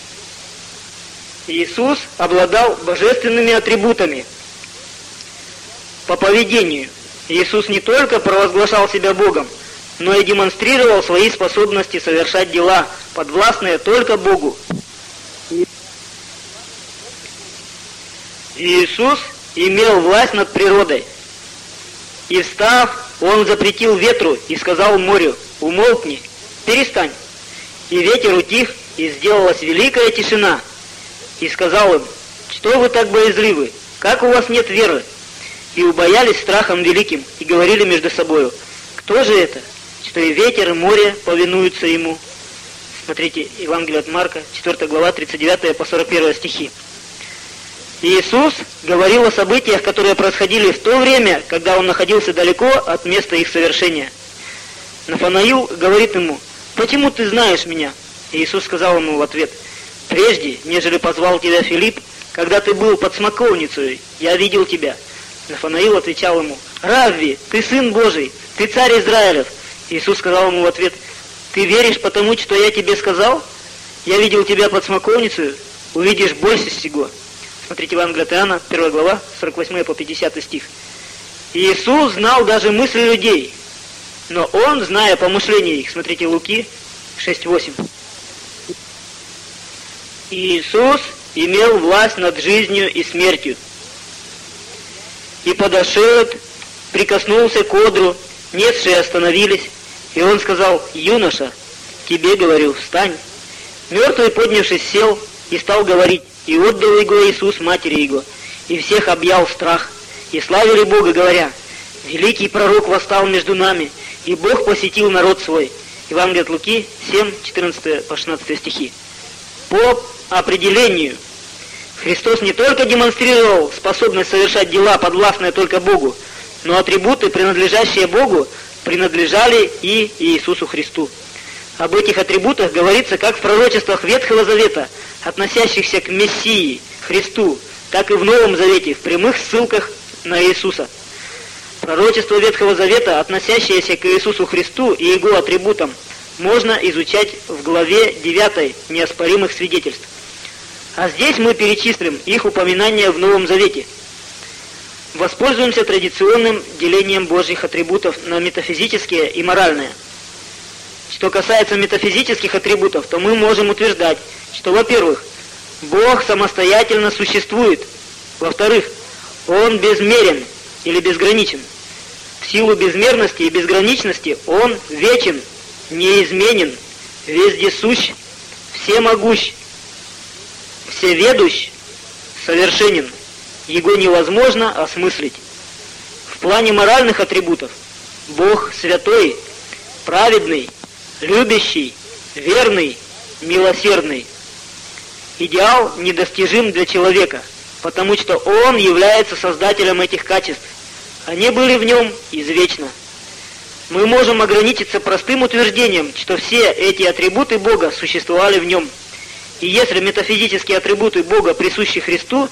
Иисус обладал божественными атрибутами. По поведению Иисус не только провозглашал себя Богом, но и демонстрировал свои способности совершать дела, подвластные только Богу. Иисус имел власть над природой. И встав, Он запретил ветру и сказал морю: «Умолкни, перестань». И ветер утих, и сделалась великая тишина. И сказал им: «Что вы так боязливы? Как у вас нет веры?» И убоялись страхом великим, и говорили между собою: «Кто же это, что и ветер, и море повинуются ему?» Смотрите Евангелие от Марка, 4 глава, 39 по 41 стихи. Иисус говорил о событиях, которые происходили в то время, когда Он находился далеко от места их совершения. Нафанаил говорит ему: «Почему ты знаешь меня?» И Иисус сказал ему в ответ: «Прежде, нежели позвал тебя Филипп, когда ты был под смоковницей, я видел тебя». Нафанаил отвечал ему: «Равви, ты Сын Божий, ты Царь Израилев». Иисус сказал ему в ответ: «Ты веришь потому, что я тебе сказал? Я видел тебя под смоковницей, увидишь больше сего». Смотрите Евангелие от Иоанна, 1 глава, 48 по 50 стих. Иисус знал даже мысли людей, но Он, зная помышления их, смотрите Луки 6:8. Иисус имел власть над жизнью и смертью. И подошел, прикоснулся к одру, несшие остановились, и Он сказал: «Юноша, тебе говорю, встань». Мертвый, поднявшись, сел и стал говорить, и отдал его Иисус матери его, и всех объял страх, и славили Бога, говоря: «Великий пророк восстал между нами, и Бог посетил народ свой». Евангелие от Луки 7, 14 по 16 стихи. По определению, Христос не только демонстрировал способность совершать дела, подвластные только Богу, но атрибуты, принадлежащие Богу, принадлежали и Иисусу Христу. Об этих атрибутах говорится как в пророчествах Ветхого Завета, относящихся к Мессии, Христу, так и в Новом Завете, в прямых ссылках на Иисуса. Пророчество Ветхого Завета, относящееся к Иисусу Христу и Его атрибутам, можно изучать в главе 9 неоспоримых свидетельств. А здесь мы перечислим их упоминания в Новом Завете. Воспользуемся традиционным делением Божьих атрибутов на метафизические и моральные. Что касается метафизических атрибутов, то мы можем утверждать, что, во-первых, Бог самостоятельно существует, во-вторых, Он безмерен или безграничен. В силу безмерности и безграничности Он вечен, неизменен, вездесущ, всемогущ, всеведущ, совершенен. Его невозможно осмыслить. В плане моральных атрибутов Бог святой, праведный, любящий, верный, милосердный. Идеал недостижим для человека, потому что Он является создателем этих качеств. Они были в Нем извечно. Мы можем ограничиться простым утверждением, что все эти атрибуты Бога существовали в Нем. И если метафизические атрибуты Бога присущи Христу,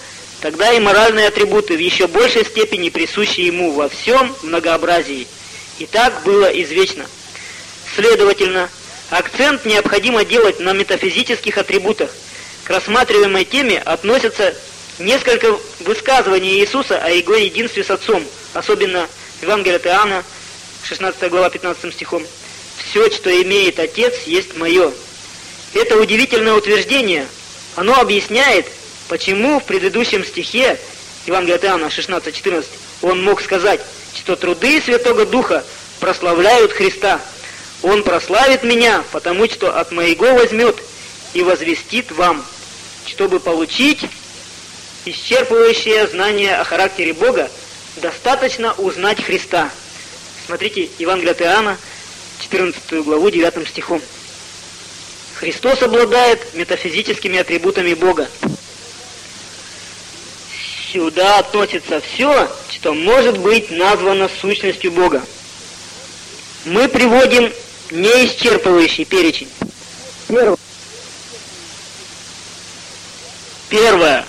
тогда и моральные атрибуты в еще большей степени присущи ему во всем многообразии. И так было извечно. Следовательно, акцент необходимо делать на метафизических атрибутах. К рассматриваемой теме относятся несколько высказываний Иисуса о Его единстве с Отцом, особенно Евангелие от Иоанна, 16 глава, 15 стихом. «Все, что имеет Отец, есть мое». Это удивительное утверждение, оно объясняет, почему в предыдущем стихе Евангелия от Иоанна 16:14 он мог сказать, что труды Святого Духа прославляют Христа. Он прославит меня, потому что от моего возьмет и возвестит вам, чтобы получить исчерпывающее знание о характере Бога, достаточно узнать Христа. Смотрите, Евангелие от Иоанна, 14 главу, 9 стихом. Христос обладает метафизическими атрибутами Бога. Сюда относится все, что может быть названо сущностью Бога. Мы приводим неисчерпывающий перечень. Первое.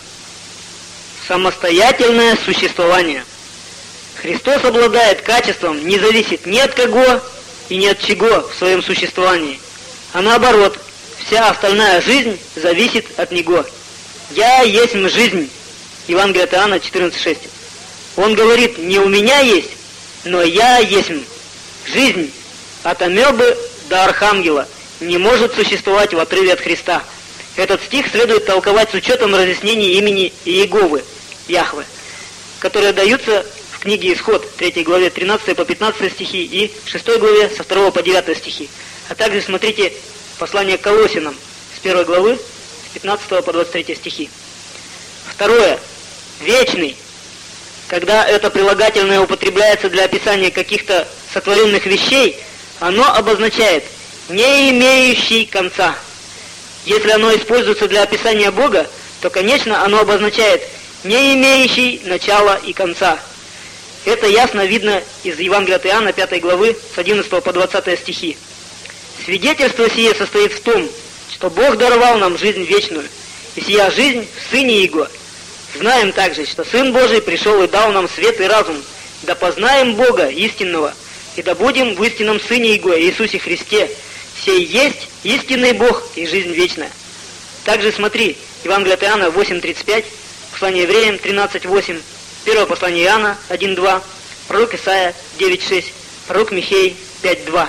Самостоятельное существование. Христос обладает качеством, не зависит ни от кого и ни от чего в своем существовании, а наоборот, вся остальная жизнь зависит от Него. «Я есть жизнь». Евангелие от Иоанна 14:6. Он говорит, не у меня есть, но я есть жизнь. От амебы до архангела не может существовать в отрыве от Христа. Этот стих следует толковать с учетом разъяснений имени Иеговы, Яхве, которые даются в книге Исход, 3 главе 13 по 15 стихи и 6 главе со 2 по 9 стихи. А также смотрите послание к Колоссянам с 1 главы с 15 по 23 стихи. Второе. Вечный. Когда это прилагательное употребляется для описания каких-то сотворенных вещей, оно обозначает «не имеющий конца». Если оно используется для описания Бога, то, конечно, оно обозначает «не имеющий начала и конца». Это ясно видно из Евангелия от Иоанна, 5 главы, с 11 по 20 стихи. Свидетельство сие состоит в том, что Бог даровал нам жизнь вечную, и сия жизнь в Сыне Его. Знаем также, что Сын Божий пришел и дал нам свет и разум, да познаем Бога истинного, и да будем в истинном Сыне Его, Иисусе Христе. Сей есть истинный Бог и жизнь вечная. Также смотри, Евангелие от Иоанна 8:35, послание евреям 13:8, первое послание Иоанна 1:2, пророк Исаия 9:6, пророк Михей 5:2.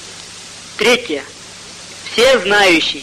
Третье. Всезнающий.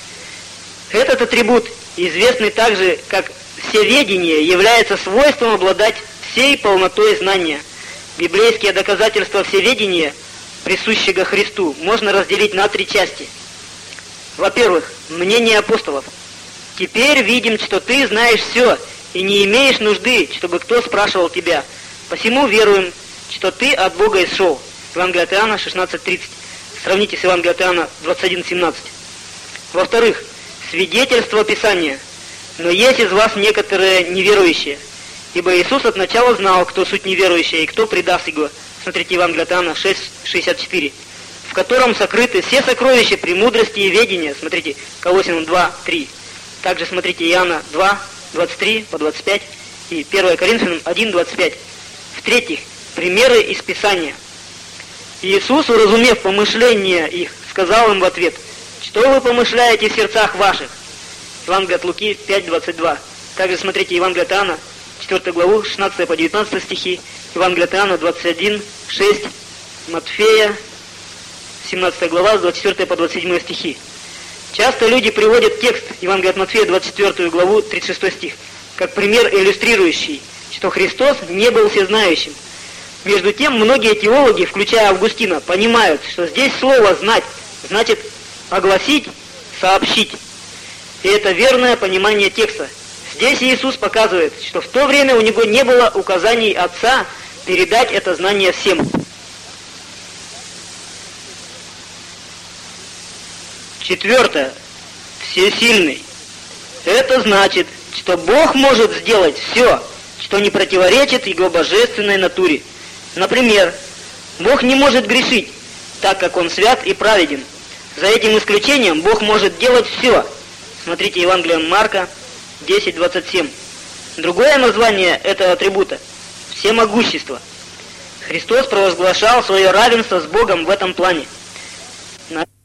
Этот атрибут, известный также как всеведение, является свойством обладать всей полнотой знания. Библейские доказательства всеведения, присущего Христу, можно разделить на 3 части. Во-первых, мнение апостолов. «Теперь видим, что ты знаешь все, и не имеешь нужды, чтобы кто спрашивал тебя. Посему веруем, что ты от Бога исшел». Евангелие от Иоанна 16:30. Сравните с Евангелием от Иоанна 21:17. Во-вторых, свидетельство Писания. «Но есть из вас некоторые неверующие, ибо Иисус от начала знал, кто суть неверующие и кто предаст Его». Смотрите Евангелие от Иоанна 6:64. «В котором сокрыты все сокровища премудрости и ведения». Смотрите Колоссянам 2:3. Также смотрите Иоанна 2:23 по 25 и 1 Коринфянам 1:25. В-третьих, примеры из Писания. Иисус, уразумев помышления их, сказал им в ответ: «Что вы помышляете в сердцах ваших?» Евангелие от Луки 5:22. Также смотрите Евангелие от Иоанна, 4 главу, 16 по 19 стихи, Евангелие от Иоанна 21:6, Матфея, 17 глава, с 24 по 27 стихи. Часто люди приводят текст Евангелия от Матфея, 24 главу, 36 стих, как пример иллюстрирующий, что Христос не был всезнающим. Между тем, многие теологи, включая Августина, понимают, что здесь слово «знать» значит огласить, сообщить. И это верное понимание текста. Здесь Иисус показывает, что в то время у Него не было указаний Отца передать это знание всем. Четвертое. Всесильный. Это значит, что Бог может сделать все, что не противоречит Его божественной натуре. Например, Бог не может грешить, так как Он свят и праведен. За этим исключением Бог может делать все. Смотрите Евангелие Марка 10:27. Другое название этого атрибута – всемогущество. Христос провозглашал свое равенство с Богом в этом плане.